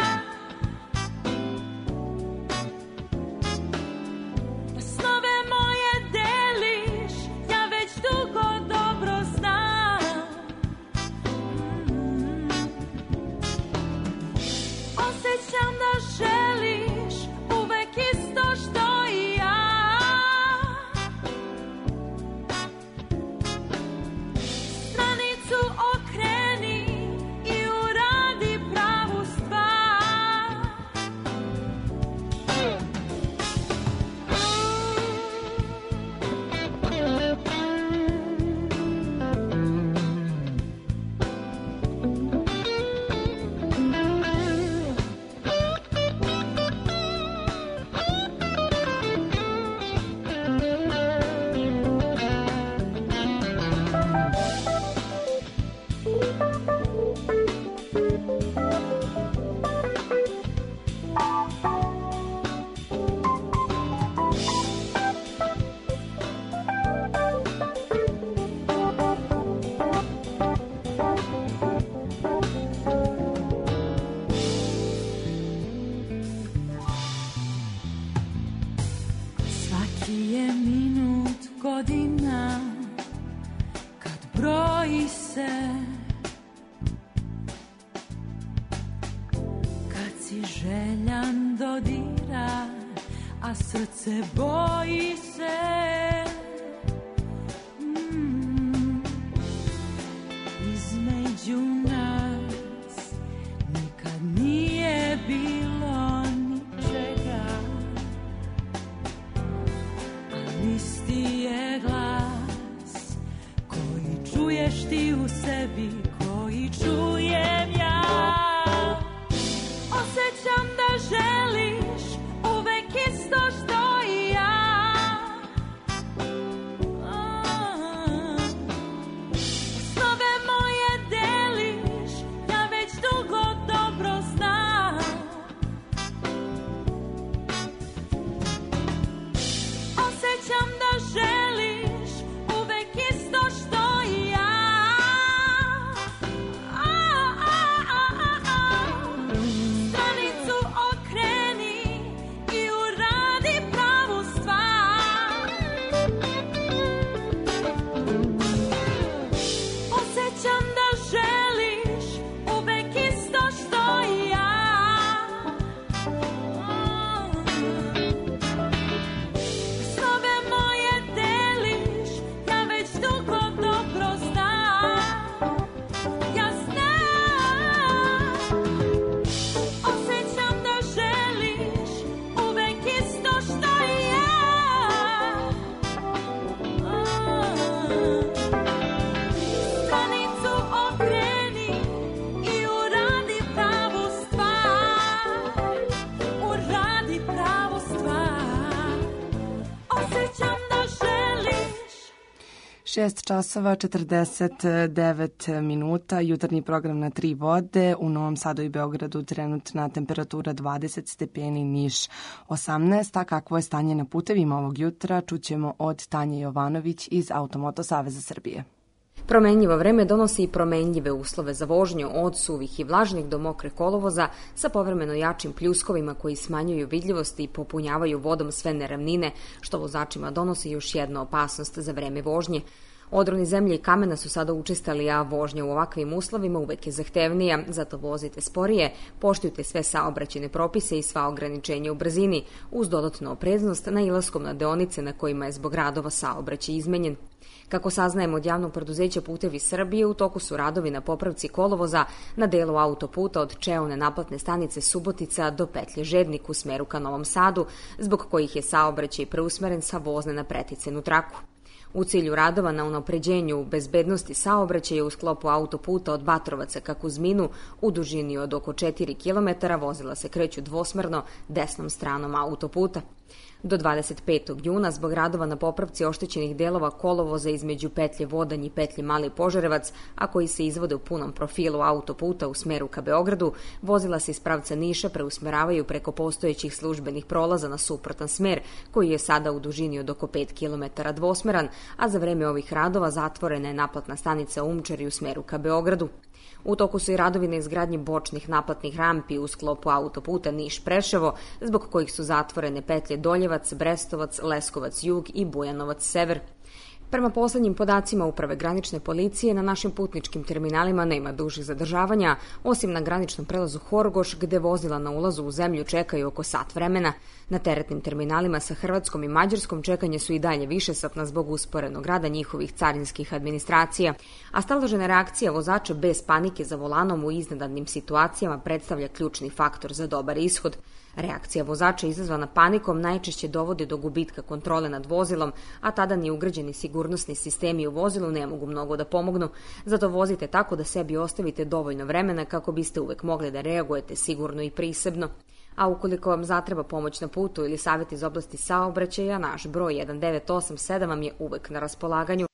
Osjećam da želiš uvek isto što i ja. je minut godina kad broji se, kad si željan dodira, a srce boji se. Između nas nikad nije bilo ničega, ali isti je glas koji čuješ ti u sebi, koji čujem ja. Osjećam da želiš uvek isto što i ja. Snove moje deliš, ja već dugo dobro znam. Osjećam da želiš uvek isto što i ja. Stranicu okreni i uradi pravu stvar. Osjećam da želiš uvek isto što i ja. Snove moje deliš, ja već dugo dobro znam. Ja znam. Osjećam da želiš uvek isto što i ja. Stranicu okreni i uradi pravu stvar. Uradi pravu stvar. Osjećam da želiš. 6 časova 49 minuta, jutarnji program na 3 vode, u Novom Sadu i Beogradu trenutna temperatura 20 stepeni, Niš 18, a kakvo je stanje na putevima ovog jutra čućemo od Tanje Jovanović iz Automoto Saveza Srbije. Promenljivo vreme donosi i promenljive uslove za vožnju, od suvih i vlažnih do mokre kolovoza sa povremeno jačim pljuskovima koji smanjuju vidljivost i popunjavaju vodom sve neravnine, što vozačima donosi još jednu opasnost za vreme vožnje. Odroni zemlje i kamena su sada učestali, a vožnja u ovakvim uslovima uvek je zahtevnija, zato vozite sporije, poštujte sve saobraćajne propise i sva ograničenja u brzini, uz dodatnu opreznost na ilaskom na deonice na kojima je zbog radova saobraćaj izmenjen. Kako saznajemo od javnog preduzeća Putevi Srbije, u toku su radovi na popravci kolovoza na delu autoputa od Čeone naplatne stanice Subotica do petlje Žednik u smeru ka Novom Sadu, zbog kojih je saobraćaj preusmeren sa vozne na preticenu traku. U cilju radova na unapređenju bezbednosti saobraćaja u sklopu autoputa od Batrovaca ka Kuzminu u dužini od oko 4 km vozila se kreću dvosmerno desnom stranom autoputa. Do 25. juna zbog radova na popravci oštećenih delova kolovoza između petlje Vodanj i petlje Mali Požarevac, a koji se izvode u punom profilu autoputa u smeru ka Beogradu, vozila se iz pravca Niša preusmeravaju preko postojećih službenih prolaza na suprotan smer, koji je sada u dužini od oko 5 km dvosmeran, a za vreme ovih radova zatvorena je naplatna stanica Umčari u smeru ka Beogradu. U toku su i radovi na izgradnji bočnih naplatnih rampi u sklopu autoputa Niš-Preševo, zbog kojih su zatvorene petlje Doljevac, Brestovac, Leskovac Jug i Bujanovac Sever. Prema poslednjim podacima Uprave granične policije, na našim putničkim terminalima nema dužih zadržavanja, osim na graničnom prelazu Horgoš, gde vozila na ulazu u zemlju čekaju oko sat vremena. Na teretnim terminalima sa Hrvatskom i Mađarskom čekanje su i dalje višesatna zbog usporenog rada njihovih carinskih administracija, a staložena reakcija vozača bez panike za volanom u iznenadnim situacijama predstavlja ključni faktor za dobar ishod. Reakcija vozača izazvana panikom najčešće dovodi do gubitka kontrole nad vozilom, a tada ni ugrađeni sigurnosni sistemi u vozilu ne mogu mnogo da pomognu. Zato vozite tako da sebi ostavite dovoljno vremena kako biste uvek mogli da reagujete sigurno i prisebno. A ukoliko vam zatreba pomoć na putu ili savjet iz oblasti saobraćaja, naš broj 1987 vam je uvek na raspolaganju.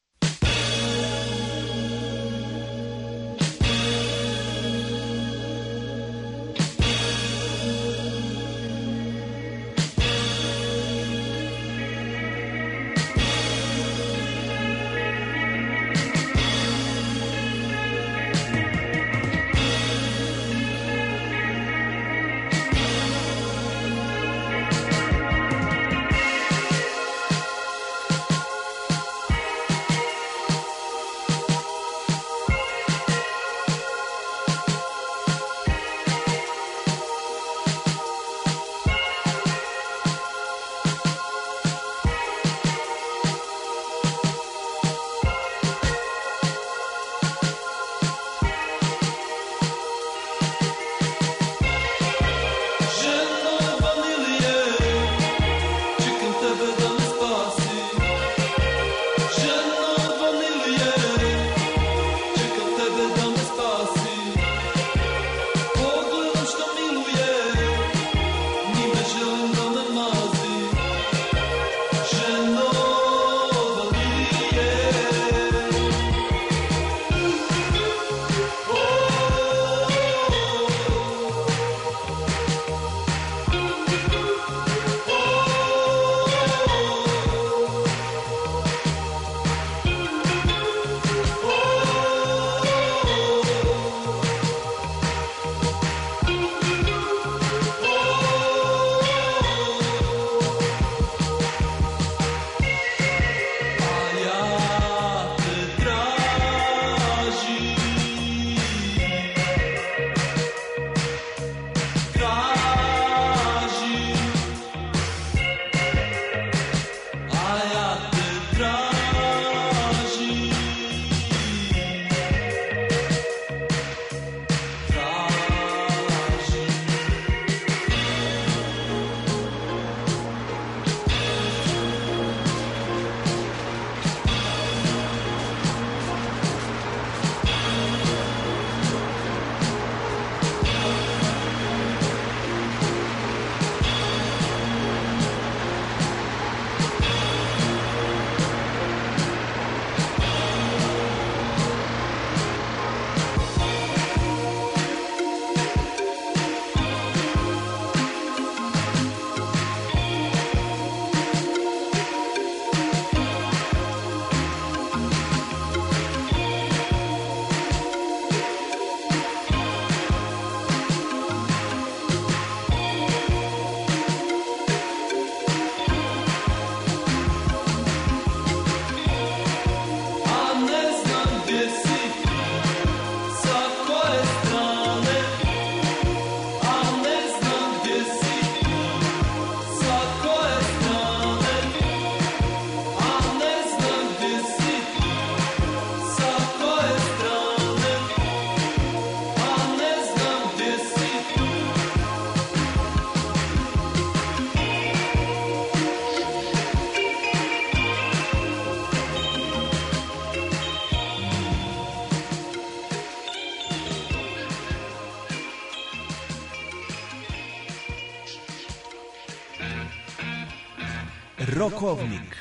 Rokovnik.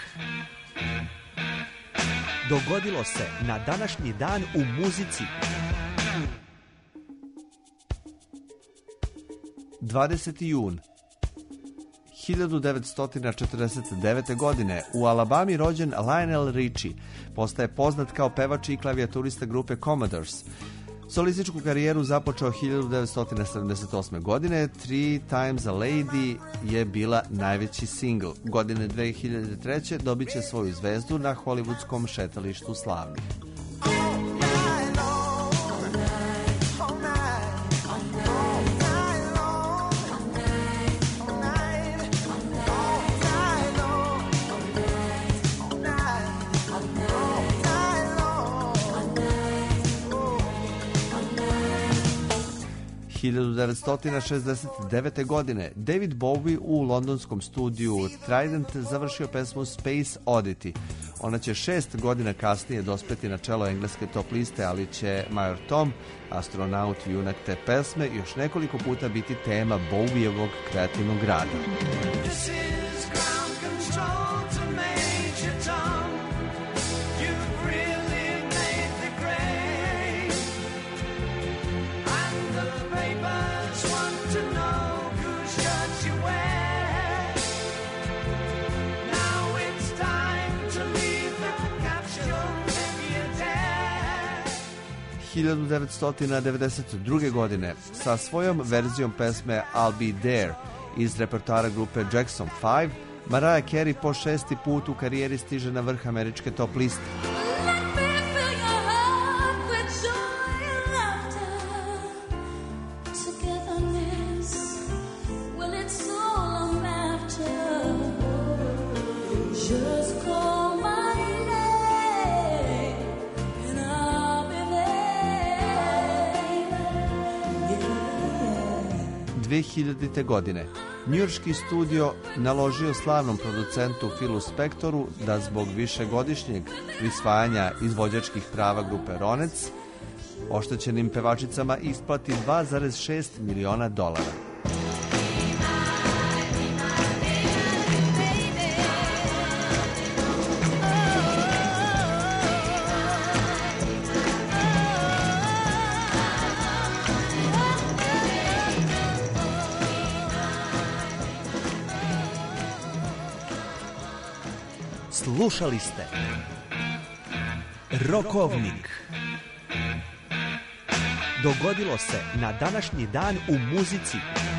Dogodilo se na današnji dan u muzici. 20. jun 1949. godine u Alabami rođen Lionel Richie, postaje poznat kao pevač i klavijaturista grupe Commodores. Solističku karijeru započeo 1978. godine, Three Times a Lady je bila najveći singl. Godine 2003. dobit će svoju zvezdu na hollywoodskom šetalištu slavnih. – 1969. godine David Bowie u londonskom studiju Trident završio pesmu Space Oddity. Ona će 6 godina kasnije dospeti na čelo engleske top liste, ali će Major Tom, astronaut i junak te pesme, još nekoliko puta biti tema Bowievog kreativnog rada. – 1992. godine sa svojom verzijom pesme I'll Be There iz repertoara grupe Jackson 5, Mariah Carey po 6. put u karijeri stiže na vrh američke top liste. Godine. Njujorški studio naložio slavnom producentu Philu Spectoru da zbog višegodišnjeg prisvajanja izvođačkih prava grupe Ronec oštećenim pevačicama isplati $2,6 miliona. Slušali ste Rokovnik. Dogodilo se na današnji dan u muzici.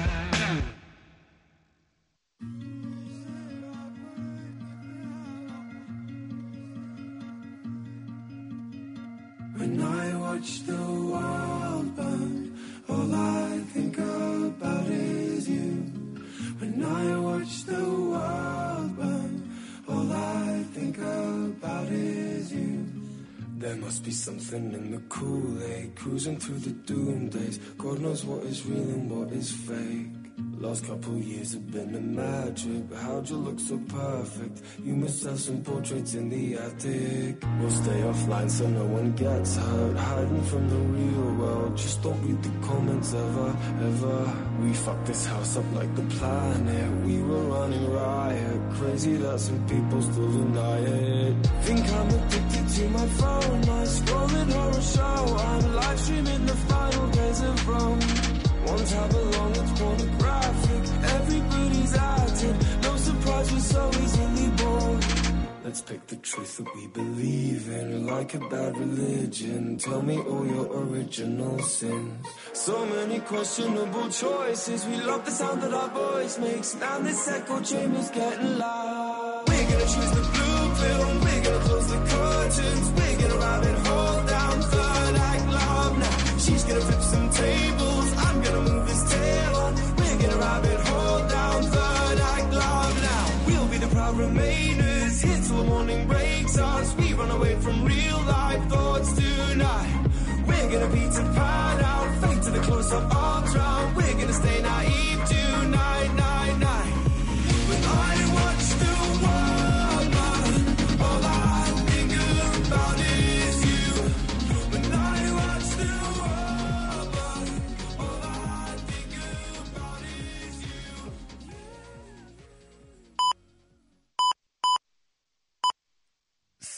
When I watch the world burn, all I think about is you. When I watch the world burn, all I think about is you. There must be something in the Kool-Aid, cruising through the doom days. God knows what is real and what is fake. Last couple years have been a mad trip. How'd you look so perfect? You must have some portraits in the attic. We'll stay offline so no one gets hurt. Hiding from the real world. Just don't read the comments ever, ever. We fucked this house up like the planet. We were running riot. Crazy that some people still deny it. Think I'm addicted to my phone. I'm scrolling horror show. I'm live streaming the final days of Rome. One tab along, it's pornographic. Everybody's acting. No surprise, we're so easily bored. Let's pick the truth that we believe in, like a bad religion. Tell me all your original sins. So many questionable choices. We love the sound that our voice makes. Now this echo chamber's getting loud. We're gonna choose the blue pill. We're gonna close the curtains. We're gonna rabbit hole down third act love now. She's gonna flip some tables. I'm gonna move this tail on. We're gonna rabbit hole down third act love now. We'll be the proud remainers. Here till the morning breaks us. We run away from real life thoughts tonight. We're gonna beat to pad out. Fake to the close up ultra. We're gonna stay naive tonight, night, night. When I watch the world burn, all I think about is you. When I watch the world burn, all I think about is you.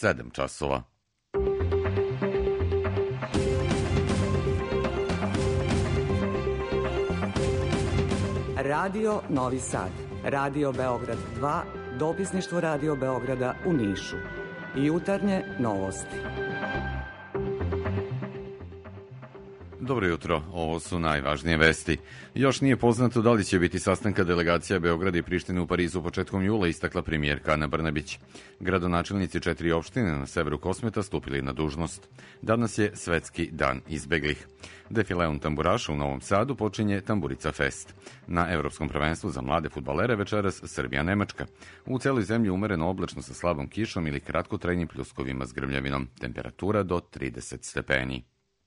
7 časova. Radio Novi Sad, Radio Beograd 2, dopisništvo Radio Beograda u Nišu. Jutarnje novosti. Dobro jutro, ovo su najvažnije vesti. Još nije poznato da li će biti sastanka delegacija Beograda i Prištine u Parizu početkom jula, istakla premijerka Ana Brnabić. Gradonačelnici 4 opštine na severu Kosmeta stupili na dužnost. Danas je Svetski dan izbeglih. Defileom tamburaša u Novom Sadu počinje Tamburica Fest. Na Evropskom prvenstvu za mlade fudbalere večeras Srbija-Nemačka. U celoj zemlji umereno oblačno sa slabom kišom ili kratkotrajnim pljuskovima s grmljavinom. Temperatura do 30 stepeni.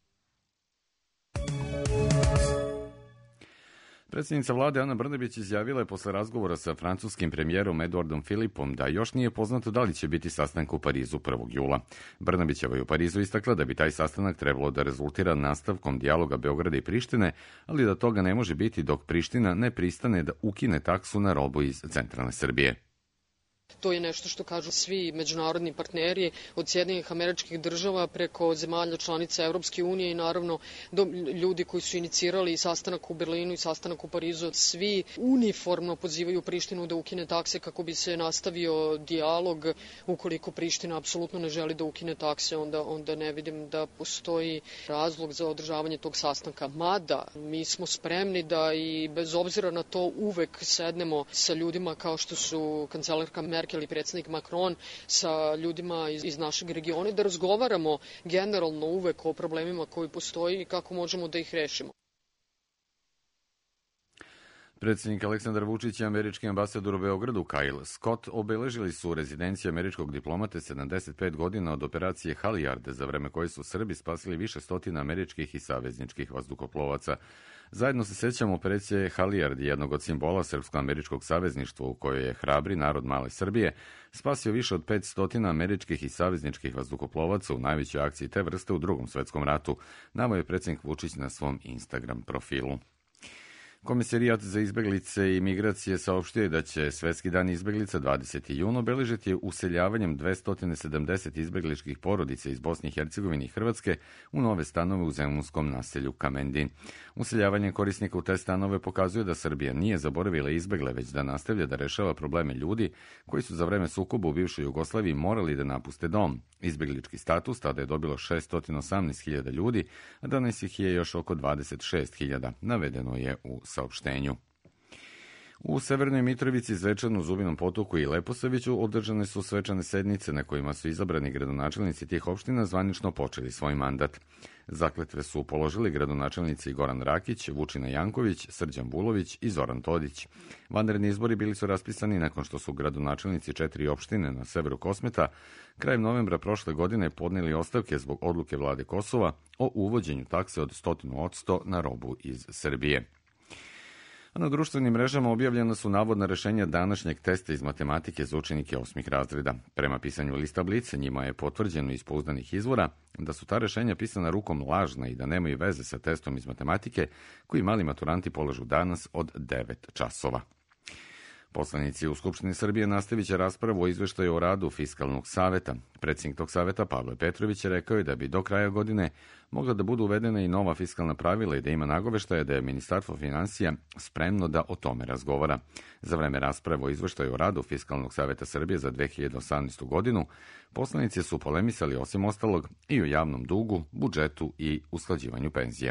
Predsjednica vlade Ana Brnabić izjavila je posle razgovora sa francuskim premijerom Eduardom Filipom da još nije poznato da li će biti sastanak u Parizu 1. jula. Brnabićeva je u Parizu istakla da bi taj sastanak trebalo da rezultira nastavkom dijaloga Beograda i Prištine, ali da toga ne može biti dok Priština ne pristane da ukine taksu na robu iz centralne Srbije. To je nešto što kažu svi međunarodni partneri od Sjedinjenih Američkih Država preko zemalja članica Evropske unije i naravno ljudi koji su inicirali i sastanak u Berlinu i sastanak u Parizu. Svi uniformno pozivaju Prištinu da ukine takse kako bi se nastavio dijalog. Ukoliko Priština apsolutno ne želi da ukine takse, onda ne vidim da postoji razlog za održavanje tog sastanka. Mada mi smo spremni da i bez obzira na to uvek sednemo sa ljudima kao što su kancelarka Merkel i predsjednik Macron, sa ljudima iz našeg regiona, da razgovaramo generalno uvek o problemima koji postoji i kako možemo da ih rešimo. Predsjednik Aleksandar Vučić i američki ambasador u Beogradu Kyle Scott obeležili su u rezidenciji američkog diplomate 75 godina od operacije Halijarde, za vreme koje su Srbi spasili više stotina američkih i savezničkih vazduhoplovaca. Zajedno se sećamo operacije Halijard, jednog od simbola srpsko-američkog savezništva u kojoj je hrabri narod male Srbije spasio više od 500 američkih i savezničkih vazduhoplovaca u najvećoj akciji te vrste u Drugom svetskom ratu, naveo je predsjednik Vučić na svom Instagram profilu. Komisarijat za izbeglice i migracije saopštio je da će Svetski dan izbeglica 20. jun obeležiti useljavanjem 270 izbegličkih porodica iz Bosne i Hercegovine i Hrvatske u nove stanove u zemunskom naselju Kamendin. Useljavanje korisnika u te stanove pokazuje da Srbija nije zaboravila izbegle, već da nastavlja da rešava probleme ljudi koji su za vreme sukoba u bivšoj Jugoslaviji morali da napuste dom. Izbeglički status tada je dobilo 618.000 ljudi, a danas ih je još oko 26.000, navedeno je u saopštenju. U Severnoj Mitrovici, Zvečanu, Zubinom Potoku i Leposaviću održane su svečane sednice na kojima su izabrani gradonačelnici tih opština zvanično počeli svoj mandat. Zakletve su položili gradonačelnici Goran Rakić, Vučina Janković, Srđan Bulović i Zoran Todić. Vanredni izbori bili su raspisani nakon što su gradonačelnici 4 opštine na severu Kosmeta krajem novembra prošle godine podneli ostavke zbog odluke vlade Kosova o uvođenju takse od 100% na robu iz Srbije. Na društvenim mrežama objavljena su navodna rešenja današnjeg testa iz matematike za učenike 8. razreda. Prema pisanju lista Blica, njima je potvrđeno iz pouzdanih izvora da su ta rešenja pisana rukom lažna i da nemaju veze sa testom iz matematike koji mali maturanti polažu danas od 9 časova. Poslanici u Skupštini Srbije nastavit će raspravu o izveštaju o radu Fiskalnog saveta. Predsjednik tog saveta Pavle Petrović je rekao da bi do kraja godine mogla da budu uvedena i nova fiskalna pravila i da ima nagoveštaja da je Ministarstvo finansija spremno da o tome razgovara. Za vreme rasprave o izveštaju o radu Fiskalnog saveta Srbije za 2018. godinu, poslanici su polemisali osim ostalog i o javnom dugu, budžetu i usklađivanju penzija.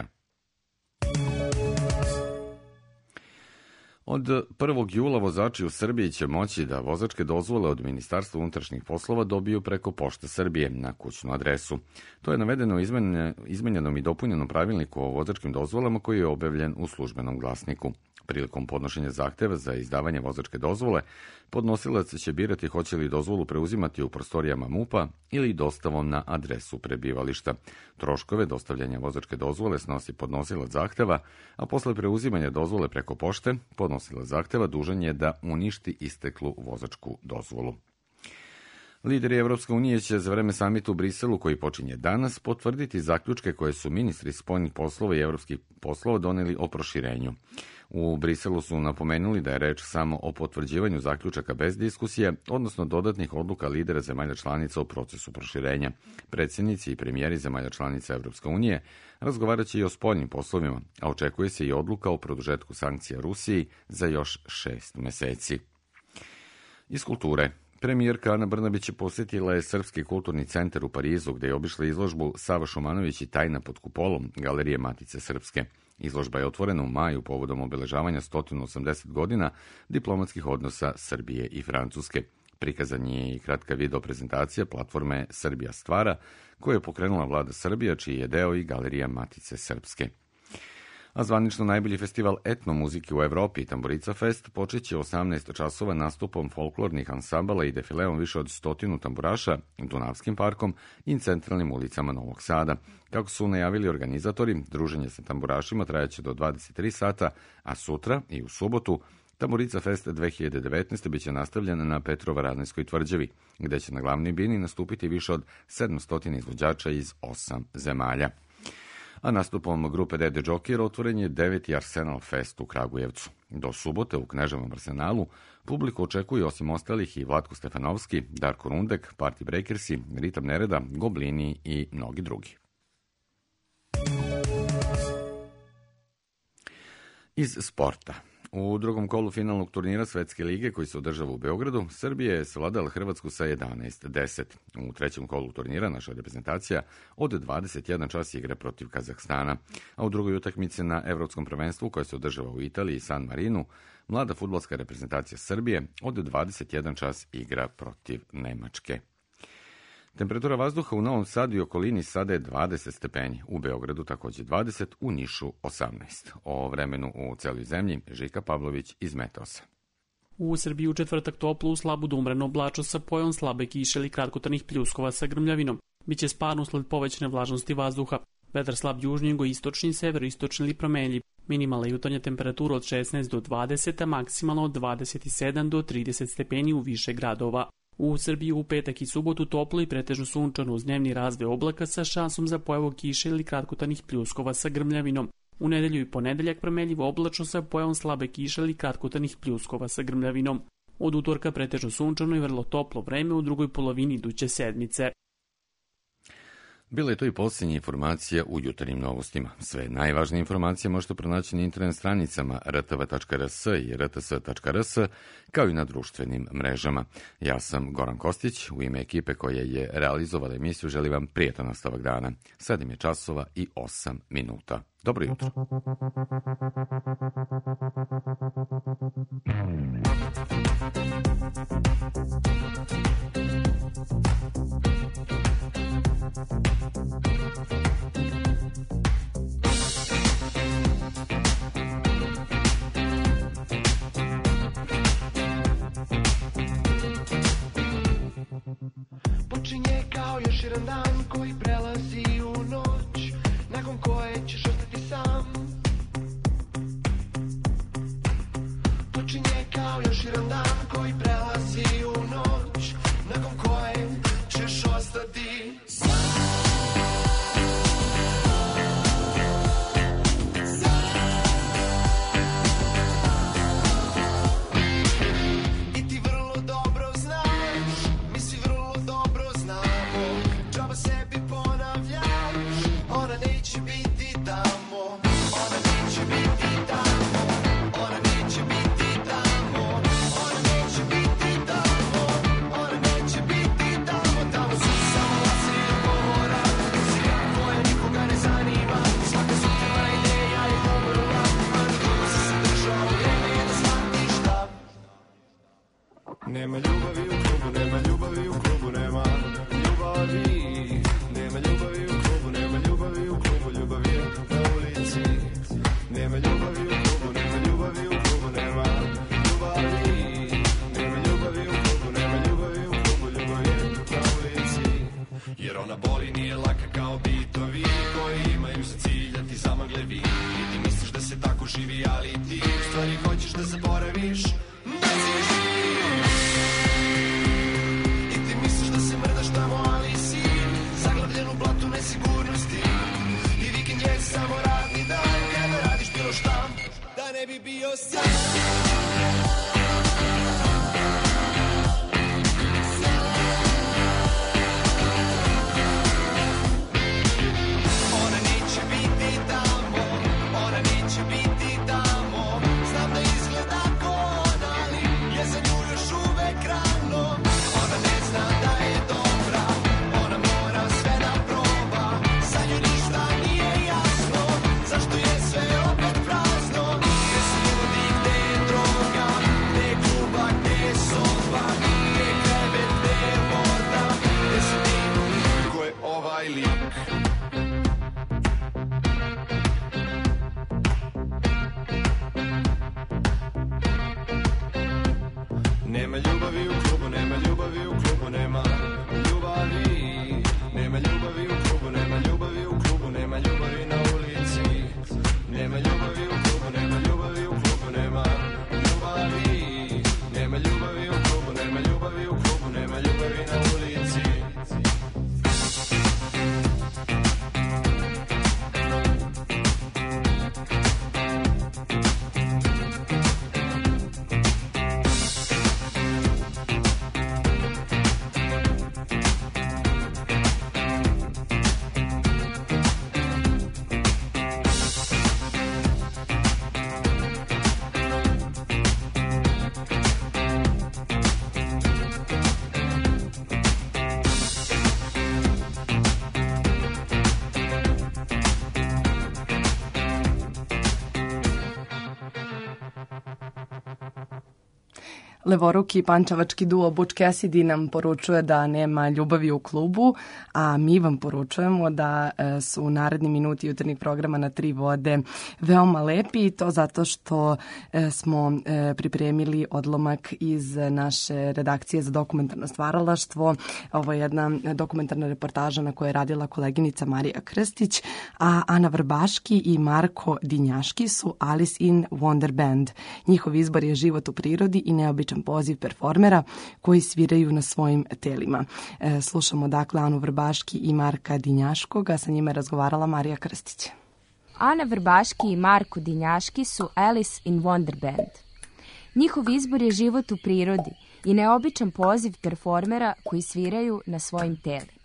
Od 1. jula vozači u Srbiji će moći da vozačke dozvole od Ministarstva unutrašnjih poslova dobiju preko Pošte Srbije na kućnu adresu. To je navedeno u izmenjenom i dopunjenom pravilniku o vozačkim dozvolama koji je objavljen u Službenom glasniku. Prilikom podnošenja zahteva za izdavanje vozačke dozvole, podnosilac će birati hoće li dozvolu preuzimati u prostorijama MUP-a ili dostavom na adresu prebivališta. Troškove dostavljanja vozačke dozvole snosi podnosilac zahteva, a posle preuzimanja dozvole preko pošte, podnosilac zahteva dužan je da uništi isteklu vozačku dozvolu. Lideri Evropske unije će za vreme samita u Briselu, koji počinje danas, potvrditi zaključke koje su ministri spoljnih poslova i evropskih poslova doneli o proširenju. U Briselu su napomenuli da je reč samo o potvrđivanju zaključaka bez diskusije, odnosno dodatnih odluka lidera zemalja članica o procesu proširenja. Predsjednici i premijeri zemalja članica Evropske unije razgovarat će i o spoljnim poslovima, a očekuje se i odluka o produžetku sankcija Rusiji za još 6 meseci. Iz kulture. Premijerka Ana Brnabić posjetila je Srpski kulturni centar u Parizu, gde je obišla izložbu Sava Šumanović i tajna pod kupolom Galerije Matice Srpske. Izložba je otvorena u maju povodom obeležavanja 180 godina diplomatskih odnosa Srbije i Francuske. Prikazan je i kratka video prezentacija platforme Srbija stvara, koju je pokrenula vlada Srbija, čiji je deo i Galerija Matice Srpske. A zvanično najbolji festival etnomuzike u Evropi, Tamburica Fest, počeće 18 časova nastupom folklornih ansambala i defileom više od 100 tamburaša, Dunavskim parkom i centralnim ulicama Novog Sada. Kako su najavili organizatori, druženje sa tamburašima trajaće do 23 sata, a sutra i u subotu Tamburica Fest 2019. biće nastavljena na Petrovaradnojskoj tvrđavi, gde će na glavnoj bini nastupiti više od 700 izvođača iz 8 zemalja. A nastupom grupe Dede Džokir otvoren je 9. Arsenal Fest u Kragujevcu. Do subote u Kneževom Arsenalu publiku očekuju osim ostalih i Vlatko Stefanovski, Darko Rundek, Party Breakersi, Ritam Nereda, Goblini i mnogi drugi. Iz sporta. U drugom kolu finalnog turnira Svetske lige koji se održava u Beogradu, Srbija je savladala Hrvatsku sa 11-10. U trećem kolu turnira naša reprezentacija od 21 čas igra protiv Kazahstana, a u drugoj utakmici na Evropskom prvenstvu koje se održava u Italiji i San Marinu, mlada fudbalska reprezentacija Srbije od 21 čas igra protiv Nemačke. Temperatura vazduha u Novom Sadu i okolini sada je 20 stepeni, u Beogradu takođe 20, u Nišu 18. O vremenu u celoj zemlji Žika Pavlović iz Meteosa. U Srbiji u četvrtak toplo uz slabu do umreno oblačno sa pojavom slabe kiše ili kratkotrajnih pljuskova sa grmljavinom. Biće sparno usled povećane vlažnosti vazduha. Vetar slab južni, jugoistočni, severoistočni ili promenljiv. Minimalna jutarnja temperatura od 16 do 20, a maksimalno od 27 do 30 stepeni u više gradova. U Srbiji u petak i subotu toplo i pretežno sunčano uz dnevni razvoj oblaka sa šansom za pojavu kiše ili kratkotrajnih pljuskova sa grmljavinom. U nedelju i ponedeljak promenljivo oblačno sa pojavom slabe kiše ili kratkotrajnih pljuskova sa grmljavinom. Od utorka pretežno sunčano i vrlo toplo vreme u drugoj polovini iduće sedmice. Bila je to i posljednja informacija u jutarnjim novostima. Sve najvažnije informacije možete pronaći na internet stranicama rtv.rs i rts.rs, kao i na društvenim mrežama. Ja sam Goran Kostić, u ime ekipe koja je realizovala emisiju želim vam prijetan nastavak dana. 7 je časova i 8 minuta. Dobro jutro. Počinje kao još jedan dan koji prelazi u noć, nakon koje ćeš ostati sam. Počinje kao još jedan dan koji prelazi u noć, nakon koje ćeš ostati sam. Nema ljubavi u klubu, nema ljubavi u klubu, nema ljubavi. Nema ljubavi u klubu, nema ljubavi u klubu, ljubavi je na ulici. Nema ljubavi u klubu, nema ljubavi u klubu, nema ljubavi. Nema ljubavi u klubu, nema ljubavi u klubu, ljubavi je na ulici. Jer ona boli, nije laka kao bitovi koji imaju za cilj da ti zamagle vid. Ti misliš da se tako živi, ali ti u stvari hoćeš da zaboraviš da si živ. Nesigurnosti i vikend je samo radni dan kada radiš bilo šta da ne bi bio Ona neće biti tamo, ona neće biti tamo. Znam da izgleda ko ona, ali je za nju još uvek rano. Ona ne zna da je dobra, ona mora sve da proba. Za nju ništa nije jasno, zašto je sve opet prazno. Gde su ljudi, gde je droga, gde je kluba, gde je soba, gde je krevet, gde je voda, gde su ti, ko je ovaj lik. Nema ljubavi u klubu, nema ljubavi u klubu, nema ljubavi. Nema ljubavi u klubu, nema ljubavi u klubu, nema ljubavi na ulici. Nema ljubavi u klubu, nema ljubavi u klubu, nema ljubavi. Nema ljubavi u klubu, nema ljubavi u klubu, nema ljubavi na ulici. Levoruki pančevački duo Butch Cassidy nam poručuje da nema ljubavi u klubu, a mi vam poručujemo da su naredni minuti jutarnjih programa na Tri vode veoma lepi, to zato što smo pripremili odlomak iz naše redakcije za dokumentarno stvaralaštvo. Ovo je jedna dokumentarna reportaža na kojoj je radila koleginica Marija Krstić, a Ana Vrbaški i Marko Dinjaški su Alice in Wonder Band. Njihov izbor je život u prirodi i neobičan poziv performera koji sviraju na svojim telima. Slušamo dakle Anu Vrbaški i Marka Dinjaškog, a sa njima je razgovarala Marija Krstić. Ana Vrbaški i Marko Dinjaški su Alice in Wonder Band. Njihov izbor je život u prirodi i neobičan poziv performera koji sviraju na svojim telima.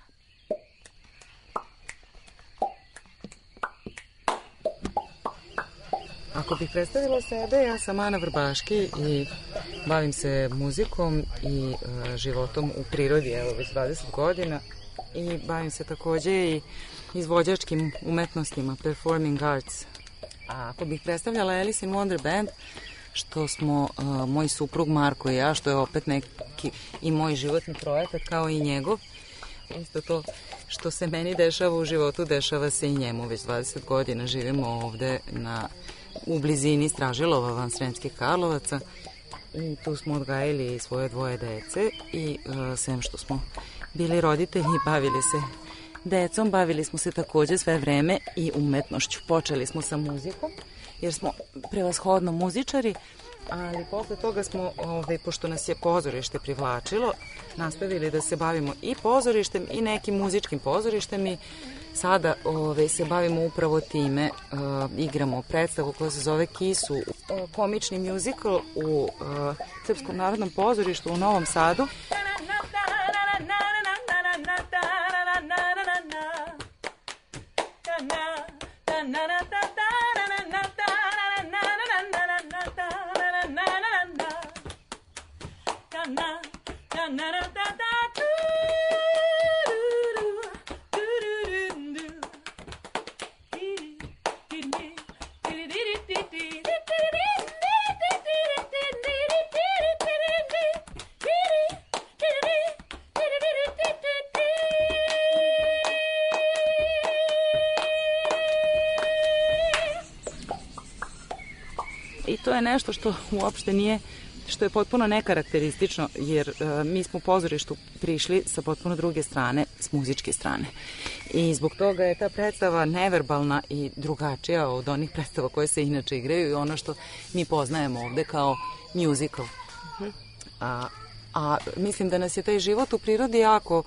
Ako bih predstavila sebe, ja sam Ana Vrbaški i bavim se muzikom i životom u prirodi, evo već 20 godina, i bavim se takođe i izvođačkim umetnostima, performing arts. A ako bih predstavljala Alice in Wonder Band, što smo moj suprug Marko i ja, što je opet neki i moj životni projekat kao i njegov, isto to što se meni dešava u životu, dešava se i njemu. Već 20 godina živimo ovde u blizini Stražilova, van Sremskih Karlovaca, i tu smo odgajili svoje dvoje dece i sem što smo bili roditelji i bavili se decom, bavili smo se takođe sve vreme i umetnošću. Počeli smo sa muzikom jer smo prevashodno muzičari, ali posle toga smo, pošto nas je pozorište privlačilo, nastavili da se bavimo i pozorištem i nekim muzičkim pozorištem i sada se bavimo upravo time. Igramo predstavu koja se zove Kisu, komični mjuzikl u Srpskom narodnom pozorištu u Novom Sadu. I to je nešto što uopšte nije, što je potpuno nekarakteristično, jer mi smo u pozorištu prišli sa potpuno druge strane, s muzičke strane. I zbog toga je ta predstava neverbalna i drugačija od onih predstava koje se inače igraju i ono što mi poznajemo ovde kao musical. A mislim da nas je taj život u prirodi jako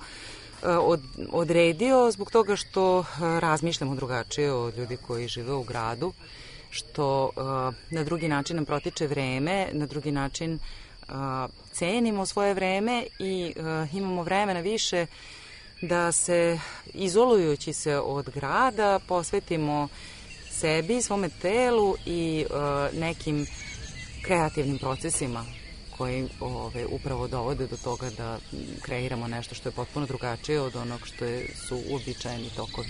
odredio zbog toga što razmišljamo drugačije od ljudi koji žive u gradu, što na drugi način nam protiče vreme, na drugi način cenimo svoje vreme i imamo vremena više da se, izolujući se od grada, posvetimo sebi, svome telu i nekim kreativnim procesima koji upravo dovode do toga da kreiramo nešto što je potpuno drugačije od onog što su uobičajeni tokovi.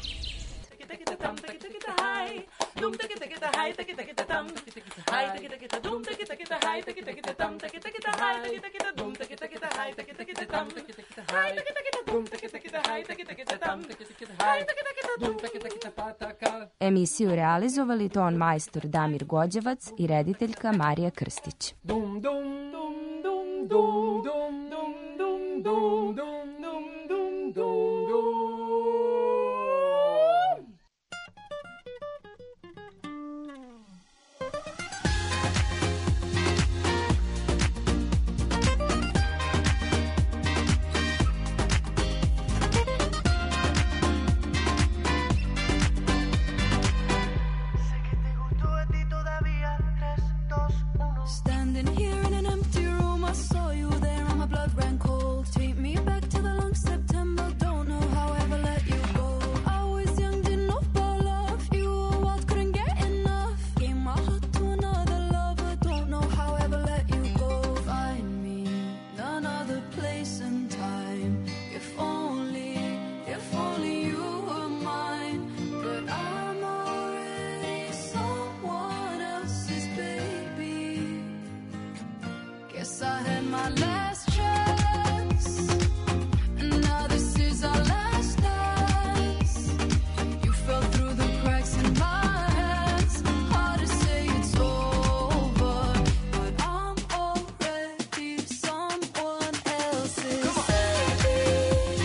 Emisiju realizovali ton majstor Damir Gođevac i rediteljka Marija Krstić. Standing here in an empty room, I saw you there and my blood ran cold. Take me back to the long September, don't know how I ever let you go. I was young, didn't know about love, you were wild, couldn't get enough. Gave my heart to another lover, don't know how I ever let you go. Find me another place and time, if only you were mine. But I'm already someone else's baby. Guess I had my last chance, and now this is our last dance. You fell through the cracks in my hands. Hard to say it's over, but I'm already someone else's baby.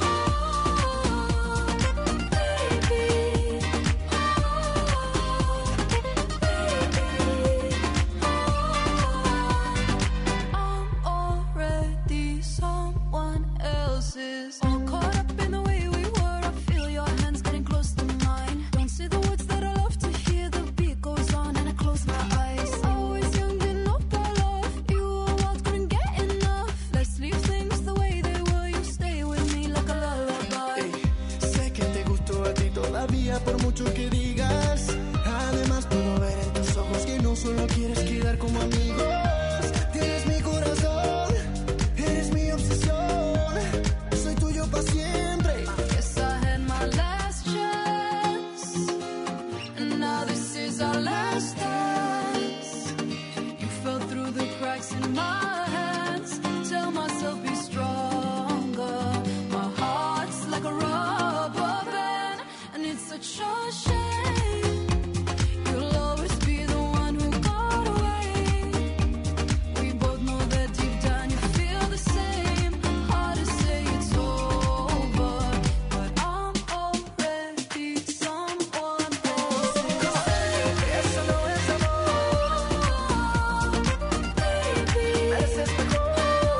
Already someone else's. All caught up in the way we were. I feel your hands getting close to mine. Don't say the words that I love to hear. The beat goes on and I close my eyes. I was young, didn't know about love. You were wild, couldn't get enough. Let's leave things the way they were. You stay with me like a lullaby. Sé que te gustó a ti todavía por mucho que digas. Además puedo ver en tus ojos que no solo quieres quedar como amigos. Tienes mi corazón, eres mi obsesión. Soy tuyo para siempre. Guess I had my last chance, and now this is our last dance. You fell through the cracks in my hands. Tell myself be stronger. My heart's like a rubber band, and it's such a shame. You'll always be the one who got away. We both know that deep down you feel the same. Hard to say it's over, but I'm already someone else's. Eso no es amor, baby. Mereces mejor.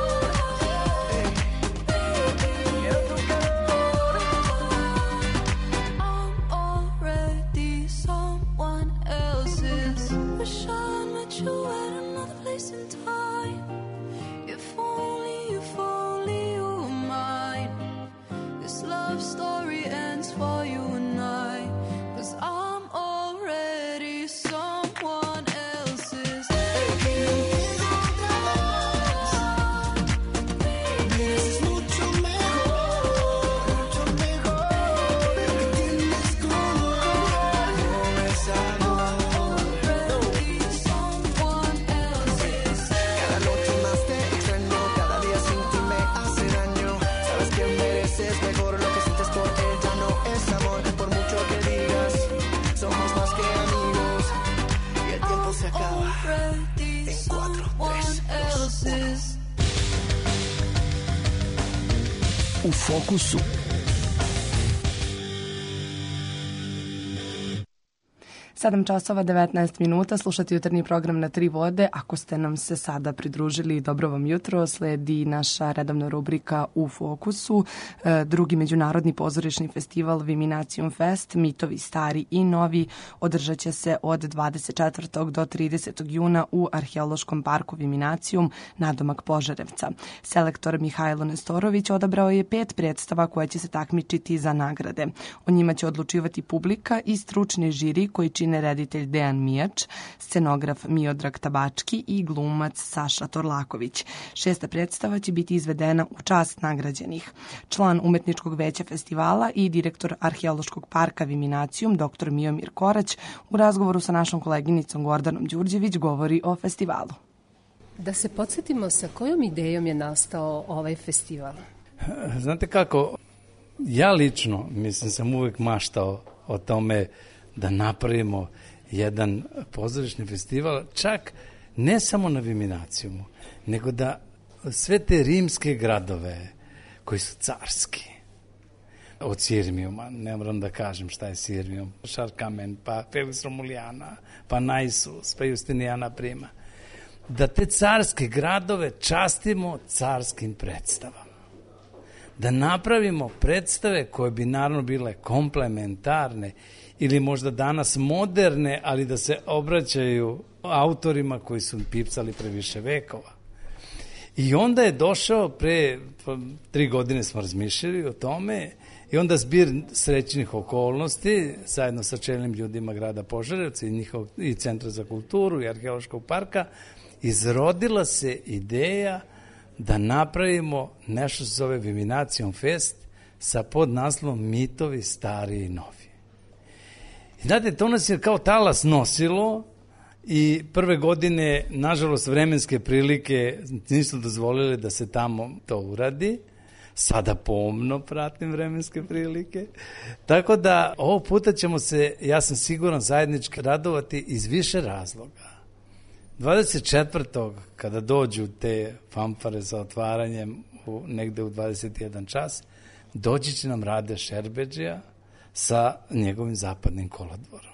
Quiero tu calor. I'm already someone else's. Wish I met you at another place in time. If only you were mine. This love story ends for you and I. 'Cause I'm already someone else's. Mereces mucho mejor, mucho mejor. Lo que tienes conmigo no es amor. Already someone else's. Cada noche más te extraño, cada día sin ti me hace daño. Sabes que mereces mejor, lo que sientes por ella no es amor. Por mucho que digas, somos más que amigos. Y el tiempo se acaba Already en 4, 3, someone 2, 1. else's. U fokusu. 7 časova 19 minuta, slušati jutarnji program na Tri vode. Ako ste nam se sada pridružili, dobro vam jutro, sledi naša redovna rubrika U fokusu. Drugi međunarodni pozorišni festival Viminacium Fest, Mitovi stari i novi, održat će se od 24. do 30. juna u Arheološkom parku Viminacium, nadomak Požarevca. Selektor Mihajlo Nestorović odabrao je 5 predstava koje će se takmičiti za nagrade. O njima će odlučivati publika i stručni žiri koji čine reditelj Dejan Mijač, scenograf Miodrag Tabački i glumac Saša Torlaković. 6. predstava će biti izvedena u čast nagrađenih. Član umetničkog veća festivala i direktor Arheološkog parka Viminacium, dr. Miomir Korać, u razgovoru sa našom koleginicom Gordanom Đurđević govori o festivalu. Da se podsjetimo sa kojom idejom je nastao ovaj festival? Znate kako, ja lično, sam uvek maštao o tome da napravimo jedan pozorišni festival, čak ne samo na Viminaciumu, nego da sve te rimske gradove koji su carski, od Sirmijuma, ne moram da kažem šta je Sirmijum, Šarkamen, pa Felix Romulijana, pa Naisus, pa Justinijana Prima, da te carske gradove častimo carskim predstavama. Da napravimo predstave koje bi naravno bile komplementarne ili možda danas moderne, ali da se obraćaju autorima koji su pipcali pre više vekova. I onda je došao, pre 3 godine smo razmišljali o tome, i onda zbir srećnih okolnosti, zajedno sa čelnim ljudima grada Požarevca i Centra za kulturu i Arheološkog parka, izrodila se ideja da napravimo nešto se zove Viminacium Fest sa podnaslovom Mitovi stari i novi. I znate, to nas je kao talas nosilo i prve godine, nažalost, vremenske prilike nisu dozvolile da se tamo to uradi. Sada pomno pratim vremenske prilike. Tako da ovog puta ćemo se, ja sam siguran, zajednički radovati iz više razloga. 24. kada dođu te fanfare za otvaranjem negde u 21 čas, doći će nam Rade Šerbedžija sa njegovim zapadnim kolodvorom.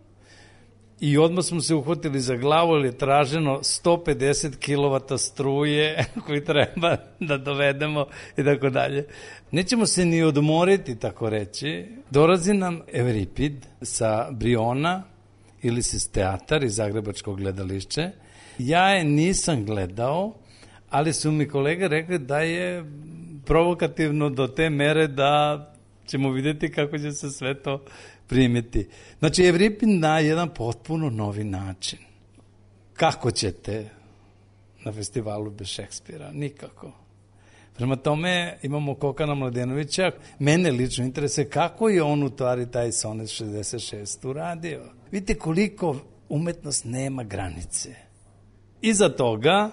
I odmah smo se uhvatili za glavu, jer je traženo 150 kW struje koji treba da dovedemo i tako dalje. Nećemo se ni odmoriti, tako reći. Dolazi nam Evripid sa Briona, ili se teatar iz Zagrebačkog gledališće. Ja je nisam gledao, ali su mi kolege rekli da je provokativno do te mere da ćemo vidjeti kako će se sve to primiti. Znači, Evripid na jedan potpuno novi način. Kako ćete na festivalu bez Šekspira? Nikako. Prema tome imamo Kokana Mladenovića. Mene lično interesuje kako je on u tvari taj sonet 66 uradio. Vidite koliko umetnost nema granice. Iza toga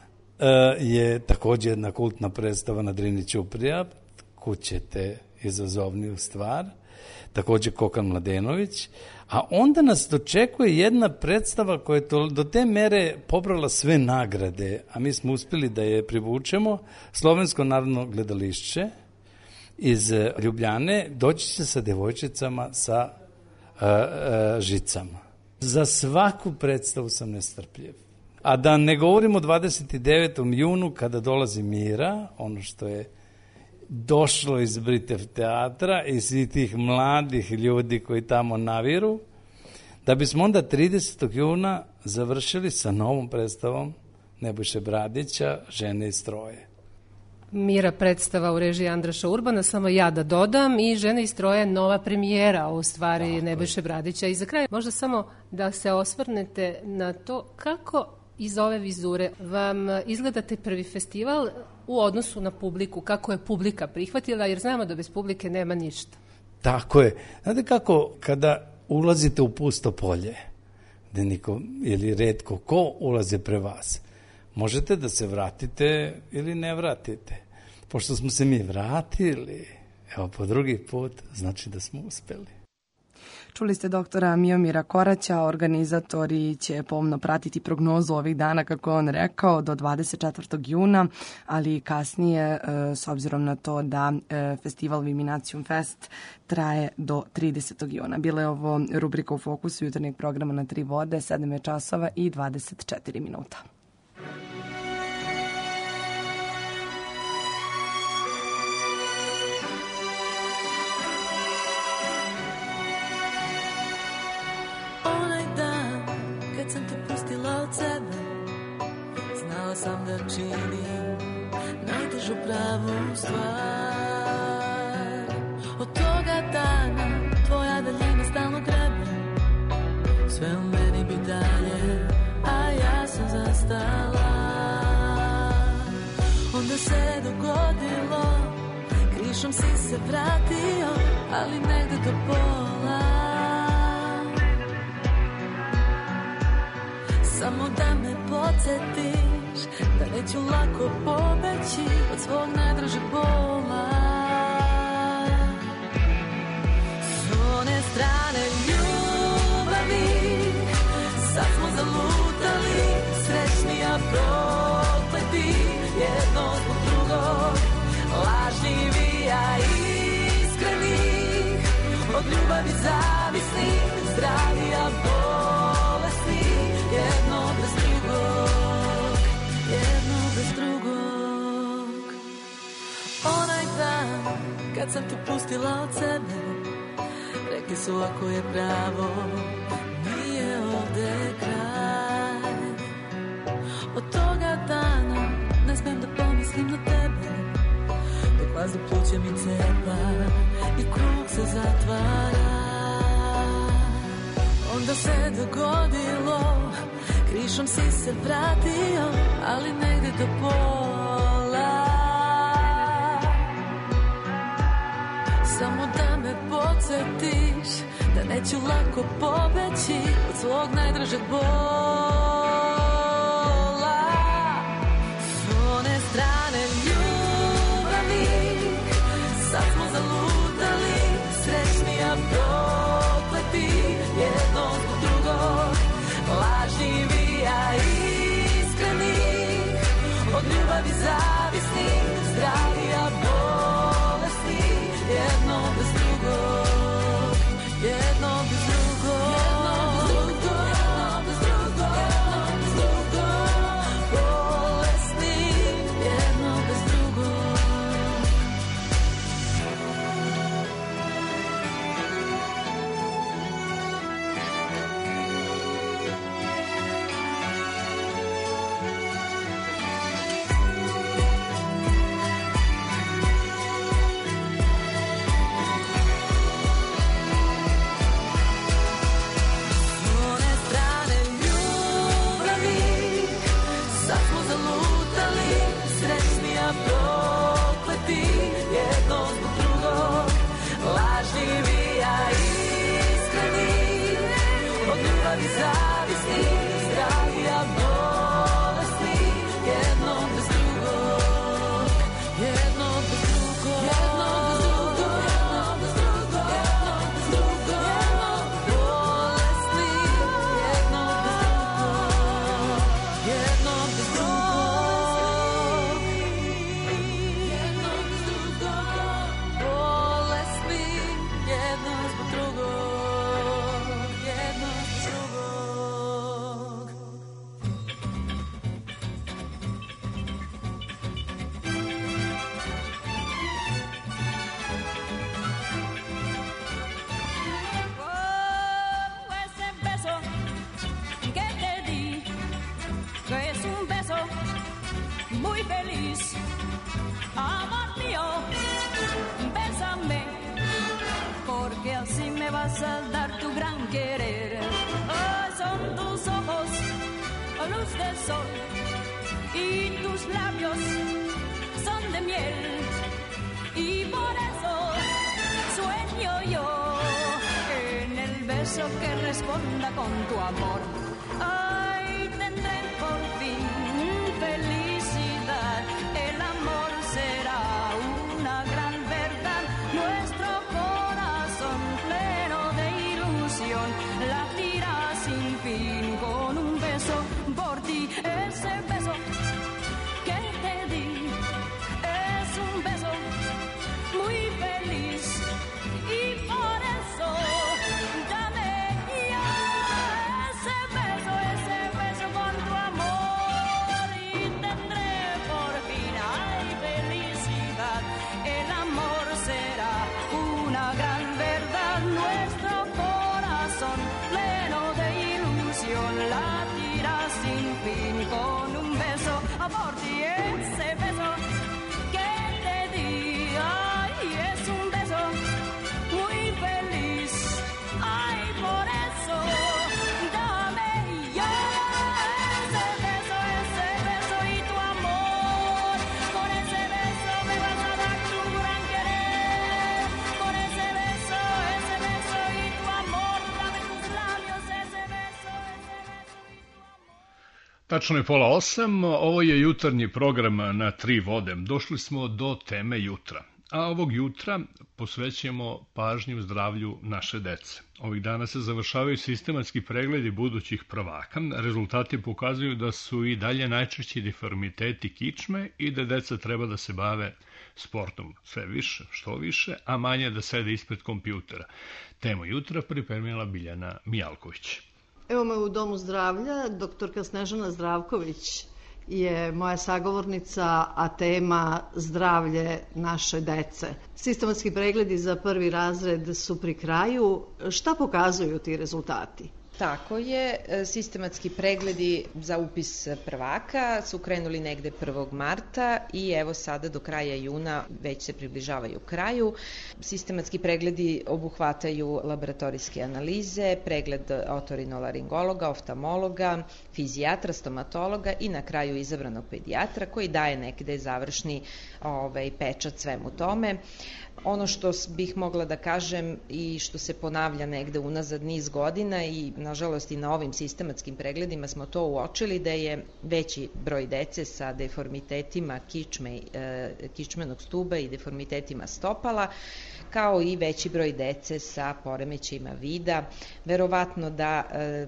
je također jedna kultna predstava na Drini Ćuprija, Kućete izazovniju stvar, također Kokan Mladenović, a onda nas dočekuje jedna predstava koja je do te mere pobrala sve nagrade, a mi smo uspjeli da je privučemo, Slovensko narodno gledališće iz Ljubljane, doći će sa devojčicama sa žicama. Za svaku predstavu sam nestrpljiv. A da ne govorimo o 29. junu kada dolazi Mira, ono što je došlo iz Britev teatra i svih tih mladih ljudi koji tamo naviru, da bismo onda 30. juna završili sa novom predstavom Nebojše Bradića, Žene i stroje. Mira predstava u režiji Andraša Urbana, samo ja da dodam, i Žene i stroje nova premijera, u stvari Nebojše Bradića. I za kraj možda samo da se osvrnete na to kako iz ove vizure vam izgleda taj prvi festival u odnosu na publiku, kako je publika prihvatila, jer znamo da bez publike nema ništa. Tako je. Znate kako, kada ulazite u pusto polje, gde niko ili retko ko ulaze pre vas, možete da se vratite ili ne vratite. Pošto smo se mi vratili, evo po drugi put, znači da smo uspeli. Čuli ste doktora Miomira Koraća, organizatori će pomno pratiti prognozu ovih dana, kako on rekao, do 24. juna, ali i kasnije, s obzirom na to da festival Viminacium Fest traje do 30. juna. Bila je ovo rubrika u fokusu jutarnjeg programa na 3 vode, 7 je časova i 24 minuta. Kad sam te pustila od sebe, znala sam da činim najtežu pravu stvar. Od toga dana tvoja daljina stalno grebe, sve u meni bi dalje, a ja sam zastala. Onda se dogodilo, krišom si se vratio, ali negde do pola. Samo da me podsjetiš da neću lako pobeći od svog najdražeg bola. S one strane ljubavi sad smo zalutali, srećni a prokleti, jedno zbog drugog, lažljivi a iskreni, od ljubavi zavisni, zdravi a bolesni, jedno bez drugog, jedno bez drugog. Onaj dan kad sam te pustila od sebe, rekli su ako je pravo, nije ovde kraj. Od toga dana ne smijem da pomislim na tebe, dok vazduh pluće mi cepa i krug se zatvara. Onda se dogodilo, krišom si se vratio, ali negde do pola. Samo da me podsjetiš da neću lako pobeći od svog najdražeg bola. S one strane ljubavi sad smo zalutali, srećni a prokleti, jedno zbog drugog, lažljivi a iskreni, od ljubavi zavisni, zdravi a bolesni, jedno bez drugog, jedno bez drugog, jedno bez drugog, jedno bez drugog, bolesni, jedno bez drugog. Zavisni, zdravi a bolesni, jedno bez drugog, jedno bez drugog, jedno bez drugog, jedno bez drugog, bolesni, jedno bez drugog, jedno bez drugog, jedno bez drugog, bolesni, jedno zbog drugog, jedno bez drugog. Muy feliz, amor mío, bésame, porque así me vas a dar tu gran querer. Oh, son tus ojos, luz del sol, y tus labios son de miel, y por eso sueño yo en el beso que responda con tu amor. Ay, tendré por fin felicidad, el amor será una gran verdad, nuestro corazón pleno de ilusión Tačno je 7:30, ovo je jutarnji program na Tri vode. Došli smo do teme jutra, a ovog jutra posvećujemo pažnju zdravlju naše dece. Ovih dana se završavaju sistematski pregledi budućih prvaka. Rezultati pokazuju da su i dalje najčešći deformiteti kičme i da deca treba da se bave sportom sve više, što više, a manje da sede ispred kompjutera. Temu jutra pripremila Biljana Mijalković. Evo me u Domu zdravlja, doktorka Snežana Zdravković je moja sagovornica, a tema zdravlje naše dece. Sistematski pregledi za prvi razred su pri kraju. Šta pokazuju ti rezultati? Tako je, sistematski pregledi za upis prvaka su krenuli negde 1. marta i evo sada do kraja juna već se približavaju kraju. Sistematski pregledi obuhvataju laboratorijske analize, pregled otorinolaringologa, oftalmologa, fizijatra, stomatologa i na kraju izabranog pedijatra koji daje negde završni pečat svemu tome. Ono što bih mogla da kažem i što se ponavlja negde unazad niz godina i nažalost i na ovim sistematskim pregledima smo to uočili da je veći broj dece sa deformitetima kičmenog stuba i deformitetima stopala, kao i veći broj dece sa poremećajima vida. Verovatno da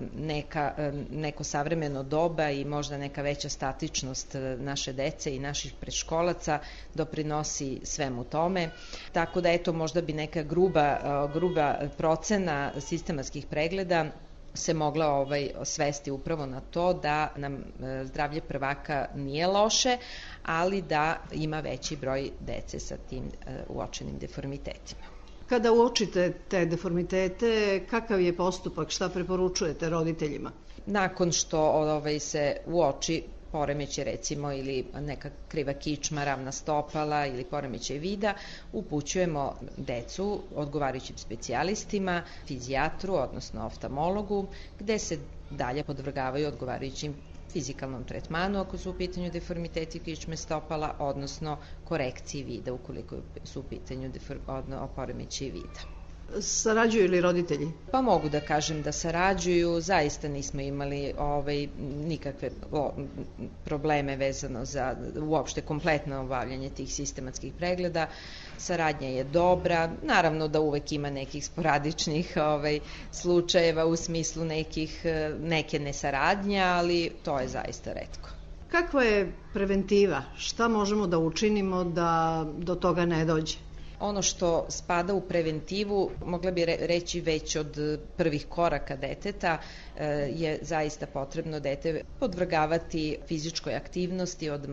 neko savremeno doba i možda neka veća statičnost naše dece i naših predškolaca doprinosi svemu tome. Tako da eto možda bi neka gruba procena sistematskih pregleda se mogla svesti upravo na to da nam zdravlje prvaka nije loše, ali da ima veći broj dece sa tim uočenim deformitetima. Kada uočite te deformitete, kakav je postupak, šta preporučujete roditeljima? Nakon što se uoči poremećaj recimo ili neka kriva kičma, ravna stopala ili poremećaj vida, upućujemo decu odgovarajućim specijalistima, fizijatru, odnosno oftalmologu, gde se dalje podvrgavaju odgovarajućim fizikalnom tretmanu ako su u pitanju deformiteti kičme stopala, odnosno korekciji vida ukoliko su u pitanju poremećaj vida. Sarađuju li roditelji? Pa mogu da kažem da sarađuju, zaista nismo imali nikakve probleme vezano za uopšte kompletno obavljanje tih sistematskih pregleda. Saradnja je dobra, naravno da uvek ima nekih sporadičnih slučajeva u smislu neke nesaradnje, ali to je zaista retko. Kakva je preventiva? Šta možemo da učinimo da do toga ne dođe? Ono što spada u preventivu, mogla bi reći već od prvih koraka deteta, je zaista potrebno dete podvrgavati fizičkoj aktivnosti od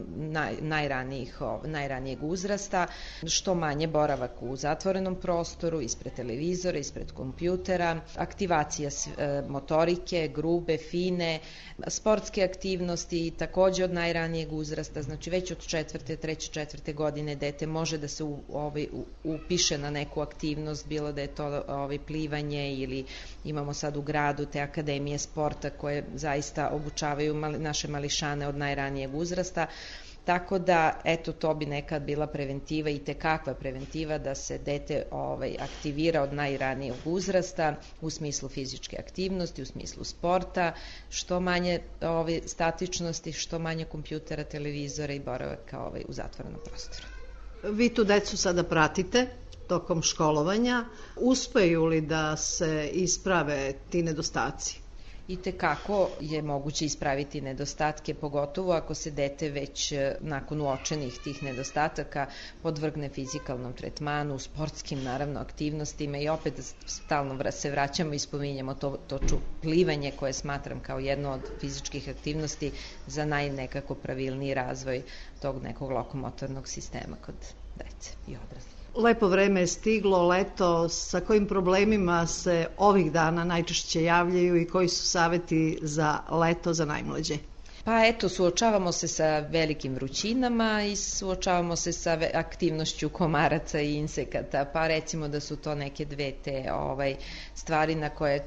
najranijeg uzrasta, što manje boravak u zatvorenom prostoru, ispred televizora, ispred kompjutera, aktivacija motorike, grube, fine, sportske aktivnosti takođe od najranijeg uzrasta, znači već od 3. godine dete može da se upiše na neku aktivnost, bilo da je to plivanje ili imamo sad u gradu te akademije sporta koje zaista obučavaju naše mališane od najranijeg uzrasta. Tako da, eto, to bi nekad bila preventiva i tekakva preventiva da se dete aktivira od najranijeg uzrasta u smislu fizičke aktivnosti, u smislu sporta, što manje statičnosti, što manje kompjutera, televizora i boravaka u zatvorenom prostoru. Vi tu decu sada pratite tokom školovanja. Uspeju li da se isprave ti nedostaci? I tekako je moguće ispraviti nedostatke, pogotovo ako se dete već nakon uočenih tih nedostataka podvrgne fizikalnom tretmanu, sportskim naravno aktivnostima i opet stalno se vraćamo i spominjamo to plivanje koje smatram kao jedno od fizičkih aktivnosti za najnekako pravilniji razvoj tog nekog lokomotornog sistema kod dece i odraslih. Lepo vreme je stiglo, leto, sa kojim problemima se ovih dana najčešće javljaju i koji su saveti za leto za najmlađe? Pa eto, suočavamo se sa velikim vrućinama i suočavamo se sa aktivnošću komaraca i insekata, pa recimo da su to neke dve te stvari na koje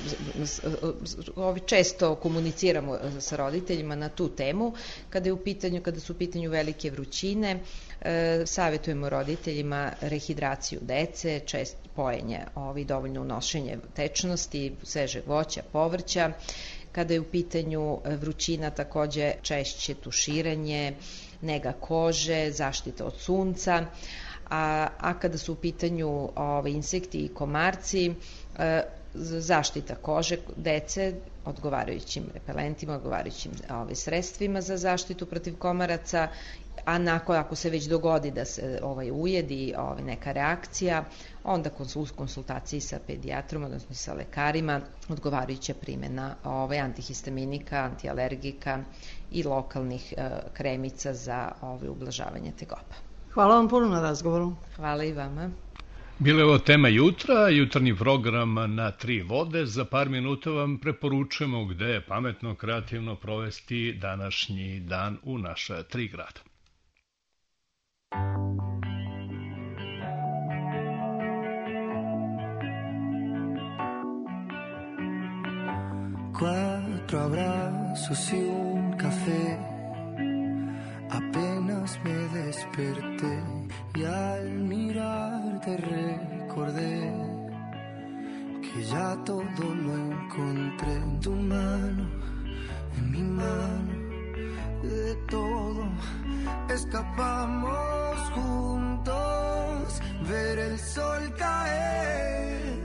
često komuniciramo sa roditeljima na tu temu. Kada su u pitanju velike vrućine, savjetujemo roditeljima rehidraciju dece, često pojenje, dovoljno unošenje tečnosti, svežeg voća, povrća, Kada je u pitanju vrućina, takođe češće tuširanje, nega kože, zaštita od sunca, a kada su u pitanju insekti i komarci, zaštita kože dece odgovarajućim repelentima, odgovarajućim sredstvima za zaštitu protiv komaraca, a ako se već dogodi da se ujedi neka reakcija, onda konsultaciji sa pedijatrom, odnosno sa lekarima, odgovarajuća primjena antihistaminika, antialergika i lokalnih kremica za ublažavanje tegoba. Hvala vam puno na razgovoru. Hvala i vama. Bila je ovo tema jutra, jutarnji program na 3 vode. Za par minuta vam preporučujemo gde je pametno, kreativno provesti današnji dan u naša 3 grada. Cuatro abrazos y un café. Apenas me desperté y al mirarte recordé que ya todo lo encontré en tu mano, en mi mano. De todo escapamos juntos, ver el sol caer.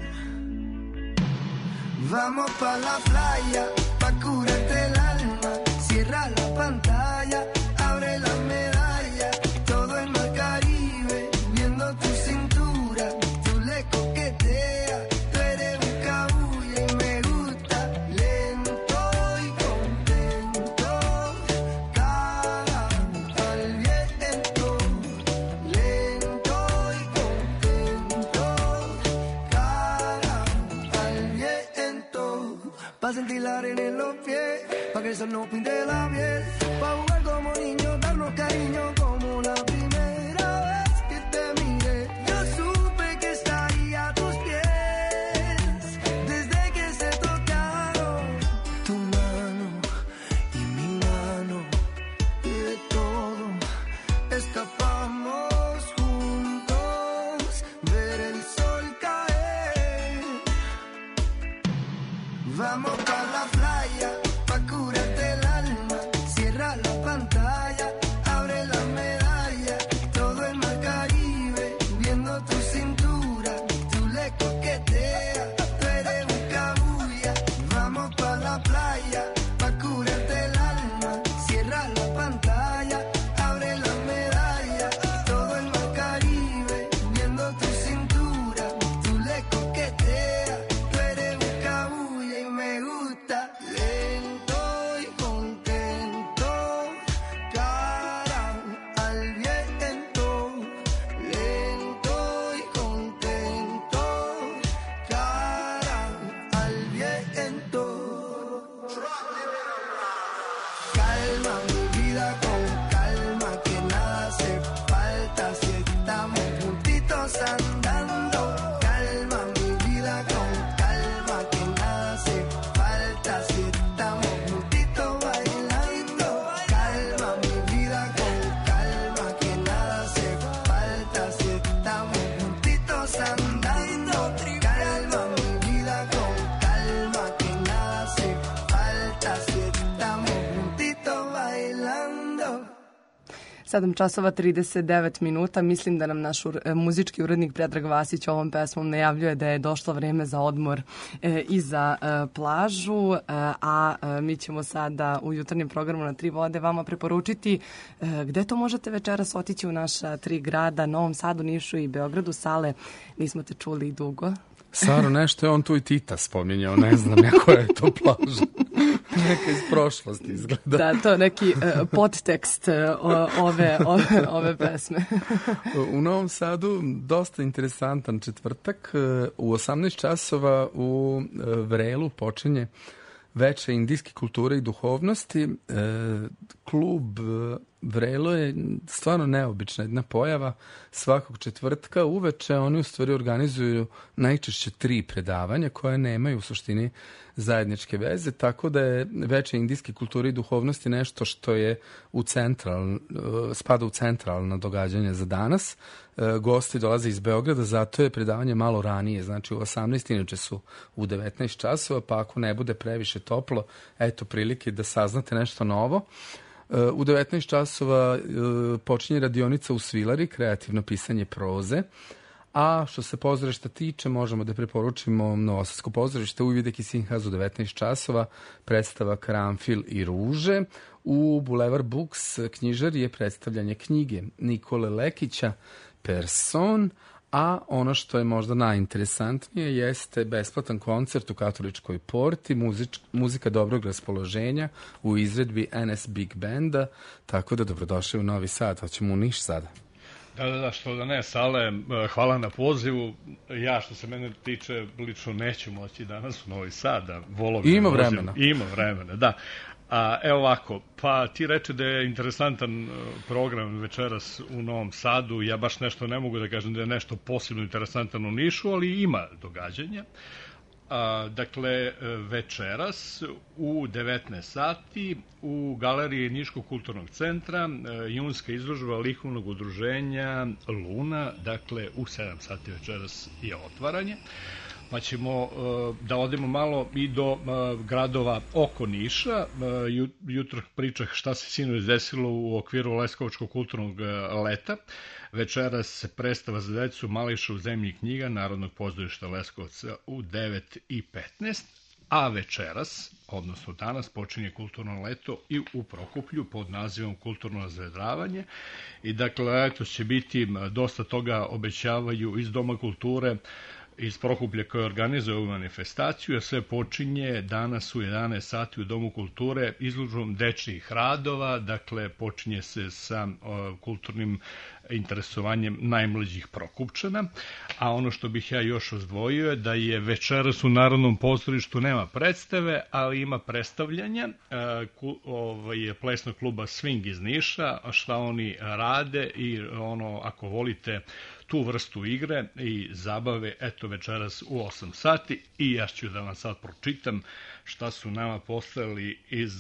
Vamos pa' la playa, pa' curarte el alma, cierra la pantalla, abre la medalla, todo el mar Caribe, viendo tu cintura, tú le coqueteas, tú eres un cabulla y me gusta, lento y contento, cara al viento, lento y contento, cara al viento, pa' sentir la arena en los pies, pa' que el sol no pinte la piel, pa' jugar como niños, darnos cariño como la primera vez que te miré. Yo supe que estaría a tus pies desde que se tocaron tu mano y mi mano. Y de todo escapamos juntos, ver el sol caer. Vamos pa' la playa, pa' curarte el alma, cierra la pantalla, abre la medalla, todo el mar Caribe, viendo tu cintura, tú le coqueteas, tú eres un cabulla. Vamos pa' la playa, pa' curarte el alma, cierra la pantalla, abre la medalla, todo el mar Caribe, viendo tu cintura, tú le coqueteas, tú eres un cabulla y me gusta, lento y contento, cara al viento, lento y contento, cara al viento. Calma mi vida con calma, que nada hace falta si estamos juntitos andando. Calma mi vida con calma, que nada hace falta si estamos juntitos bailando. Calma mi vida con calma, que nada hace falta si estamos juntitos andando. Calma mi vida con calma, que nada hace falta si estamos juntitos bailando. 7 časova 39 minuta. Mislim da nam naš muzički urednik Predrag Vasić ovom pesmom najavljuje da je došlo vreme za odmor i za plažu, a mi ćemo sada u jutarnjem programu na 3 vode vama preporučiti gde to možete večeras otići u naša 3 grada, Novom Sadu, Nišu i Beogradu. Sale, nismo te čuli dugo. Saro, nešto je on tu i Tita spominjao, ne znam ja koja je to plaža. Neka iz prošlosti izgleda. Da, to neki podtekst ove pesme. U Novom Sadu dosta interesantan četvrtak. U 18 časova u Vrelu počinje Veče indijske kulture i duhovnosti. Klub Vrelo je stvarno neobična jedna pojava. Svakog četvrtka uveče oni u stvari organizuju najčešće 3 predavanja koje nemaju u suštini zajedničke veze, tako da je veče indijske kulture i duhovnosti nešto što je spada u centralno događanje za danas. Gosti dolaze iz Beograda, zato je predavanje malo ranije, znači u 18, inače su u 19 časova, pa ako ne bude previše toplo, eto prilike da saznate nešto novo. U 19 časova počinje radionica u Svilari, kreativno pisanje proze, a što se pozorišta tiče, možemo da preporučimo Novosadsko pozorište Ujvidek i Sinhaz u 19 časova, predstava Karanfil i ruže. U Boulevard Books knjižari je predstavljanje knjige Nikole Lekića Person, a ono što je možda najinteresantnije jeste besplatan koncert u Katoličkoj porti, muzika dobrog raspoloženja u izvedbi NS Big Banda, tako da dobrodošli u Novi Sad, hoćemo u Niš sada. Da, što da ne, Sale, hvala na pozivu. Ja, što se mene tiče, lično neću moći danas u Novi Sad. Ima vremena. Ima vremena, da. Evo ovako, pa ti reče da je interesantan program večeras u Novom Sadu. Ja baš nešto ne mogu da kažem da je nešto posebno interesantan u Nišu, ali ima događanja. Dakle, večeras u 19 sati u galeriji Niškog kulturnog centra junska izložba likovnog udruženja Luna, dakle u 7 sati večeras je otvaranje. Pa ćemo da odemo malo i do gradova oko Niša. Jutro pričah šta se sinoć desilo u okviru Leskovačkog kulturnog leta. Večeras se predstava za decu Mališa u zemlji knjiga Narodnog pozorišta Leskovca u 9:15, a večeras, odnosno danas, počinje kulturno leto i u Prokuplju pod nazivom Kulturno razvedravanje. I dakle, eto će biti dosta toga, obećavaju iz Doma kulture iz Prokuplja koji organizuje ovu manifestaciju, a sve počinje danas u 11 sati u Domu kulture izložbom dečjih radova, dakle počinje se sa kulturnim interesovanjem najmlađih Prokupčana, a ono što bih ja još ozdvojio je da je večeras u Narodnom pozorištu nema predstave, ali ima predstavljanja plesnog kluba Swing iz Niša, šta oni rade i ono, ako volite tu vrstu igre i zabave, eto večeras u 8 sati i ja ću da vam sad pročitam šta su nama poslali iz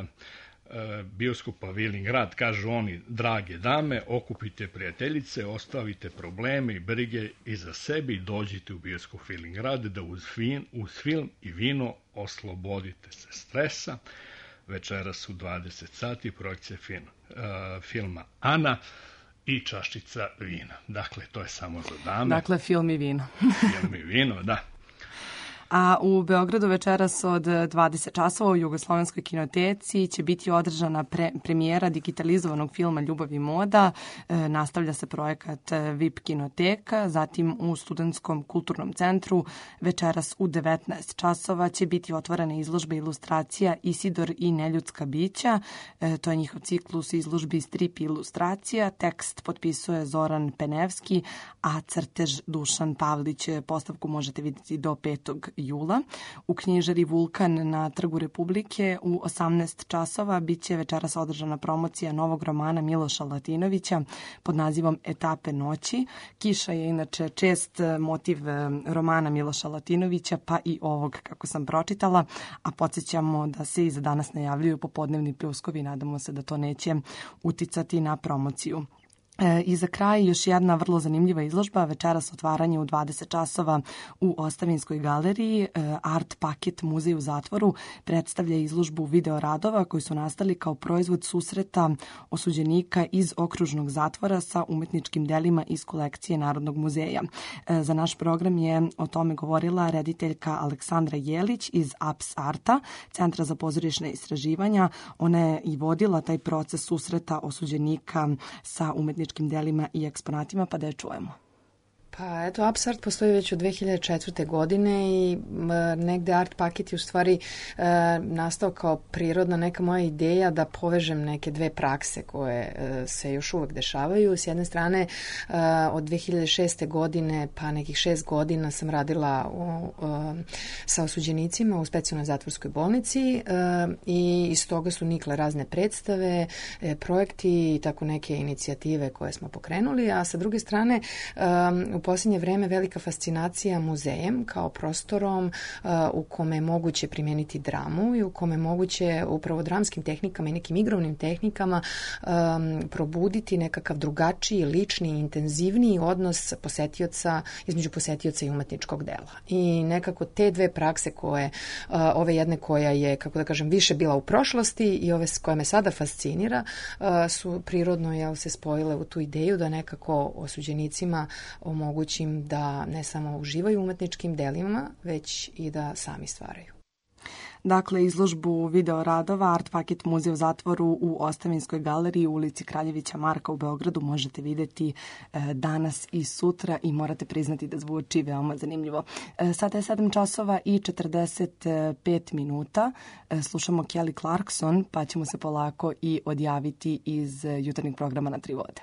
bioskopa Vilingrad. Kažu oni: drage dame, okupite prijateljice, ostavite probleme i brige iza sebe i dođite u bioskop Vilingrad da uz film i vino oslobodite se stresa. Večeras u 20 sati projekcija filma Ana i čašica vina. Dakle, to je samo za dame. Dakle, film i vino. Film i vino, da. A u Beogradu večeras od 20 časova u Jugoslovenskoj kinoteci će biti održana premijera digitalizovanog filma Ljubav i moda. Nastavlja se projekat VIP kinoteka. Zatim u Studentskom kulturnom centru večeras u 19 časova će biti otvorena izložba ilustracija Isidor i neljudska bića. To je njihov ciklus izložbi strip ilustracija. Tekst potpisuje Zoran Penevski, a crtež Dušan Pavlić. Postavku možete vidjeti do 5. jula. U knjižari Vulkan na Trgu Republike u 18 časova biće večeras održana promocija novog romana Miloša Latinovića pod nazivom Etape noći. Kiša je inače čest motiv romana Miloša Latinovića, pa i ovog kako sam pročitala, a podsjećamo da se i za danas najavljuju popodnevni pljuskovi. Nadamo se da to neće uticati na promociju. I za kraj još jedna vrlo zanimljiva izložba, večeras otvaranje u 20 časova u Ostavinskoj galeriji. Art Paket muzej u zatvoru predstavlja izložbu videoradova koji su nastali kao proizvod susreta osuđenika iz okružnog zatvora sa umetničkim delima iz kolekcije Narodnog muzeja. Za naš program je o tome govorila rediteljka Aleksandra Jelić iz APS Arta, Centra za pozorišne istraživanja. Ona je i vodila taj proces susreta osuđenika sa umetničkim delima i eksponatima, pa da je čujemo. Pa eto, Upstart postoji već od 2004. godine i negde Art Paket je u stvari nastao kao prirodna neka moja ideja da povežem neke dve prakse koje se još uvek dešavaju. S jedne strane, od 2006. godine pa nekih 6 godina sam radila sa osuđenicima u specijalnoj zatvorskoj bolnici i iz toga su nikle razne predstave, projekti i tako neke inicijative koje smo pokrenuli, a sa druge strane u posljednje vreme velika fascinacija muzejem kao prostorom u kome je moguće primijeniti dramu i u kome je moguće upravo dramskim tehnikama i nekim igrovnim tehnikama probuditi nekakav drugačiji, lični, intenzivniji odnos između posetioca i umetničkog dela. I nekako te dve prakse ove jedne koja je, kako da kažem, više bila u prošlosti i ove koja me sada fascinira su prirodno se spojile u tu ideju da nekako osuđenicima omogućim da ne samo uživaju u umetničkim delima, već i da sami stvaraju. Dakle, izložbu video radova Art Paket muzej u zatvoru u Ostavinskoj galeriji u ulici Kraljevića Marka u Beogradu možete vidjeti danas i sutra i morate priznati da zvuči veoma zanimljivo. Sada je 7 časova i 45 minuta. Slušamo Kelly Clarkson pa ćemo se polako i odjaviti iz jutarnjeg programa Na tri vode.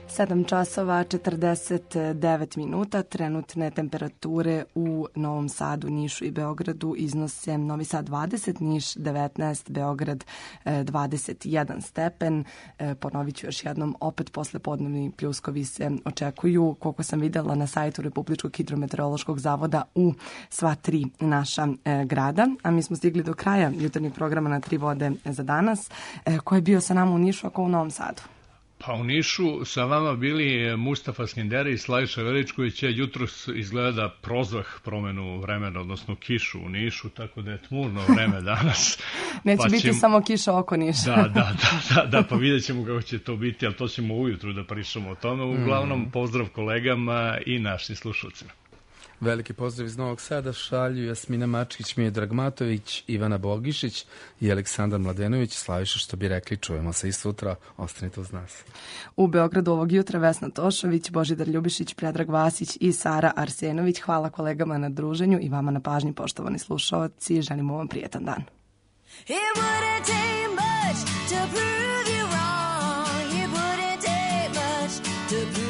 7 časova 49 minuta. Trenutne temperature u Novom Sadu, Nišu i Beogradu iznose Novi Sad 20, Niš 19, Beograd 21 stepen. Ponovit ću još jednom, opet poslepodnevni pljuskovi se očekuju, koliko sam videla na sajtu Republičkog hidrometeorološkog zavoda u sva 3 naša grada. A mi smo stigli do kraja jutarnjeg programa na 3 vode za danas. Ko je bio sa nama u Nišu, ako u Novom Sadu? Pa u Nišu sa vama bili Mustafa Skinderi i Slaviša Veličković. Jutros izgleda prozvah promenu vremena, odnosno kišu u Nišu, tako da je tmurno vreme danas. Neće pa biti samo kiša oko Niša. Da, pa vidjet ćemo kako će to biti, ali to ćemo ujutru da pričamo o tome. Uglavnom, pozdrav kolegama i našim slušalcima. Veliki pozdrav iz Novog Sada šalju Jasmina Mačkić, Miodrag Matović, Ivana Bogišić i Aleksandar Mladenović. Slaviša, što bi rekli, čujemo se i sutra, ostanite uz nas. U Beogradu ovog jutra Vesna Tošović, Božidar Ljubišić, Predrag Vasić i Sara Arsenović. Hvala kolegama na druženju i vama na pažnji, poštovani slušaoci. Želimo vam prijetan dan. To prove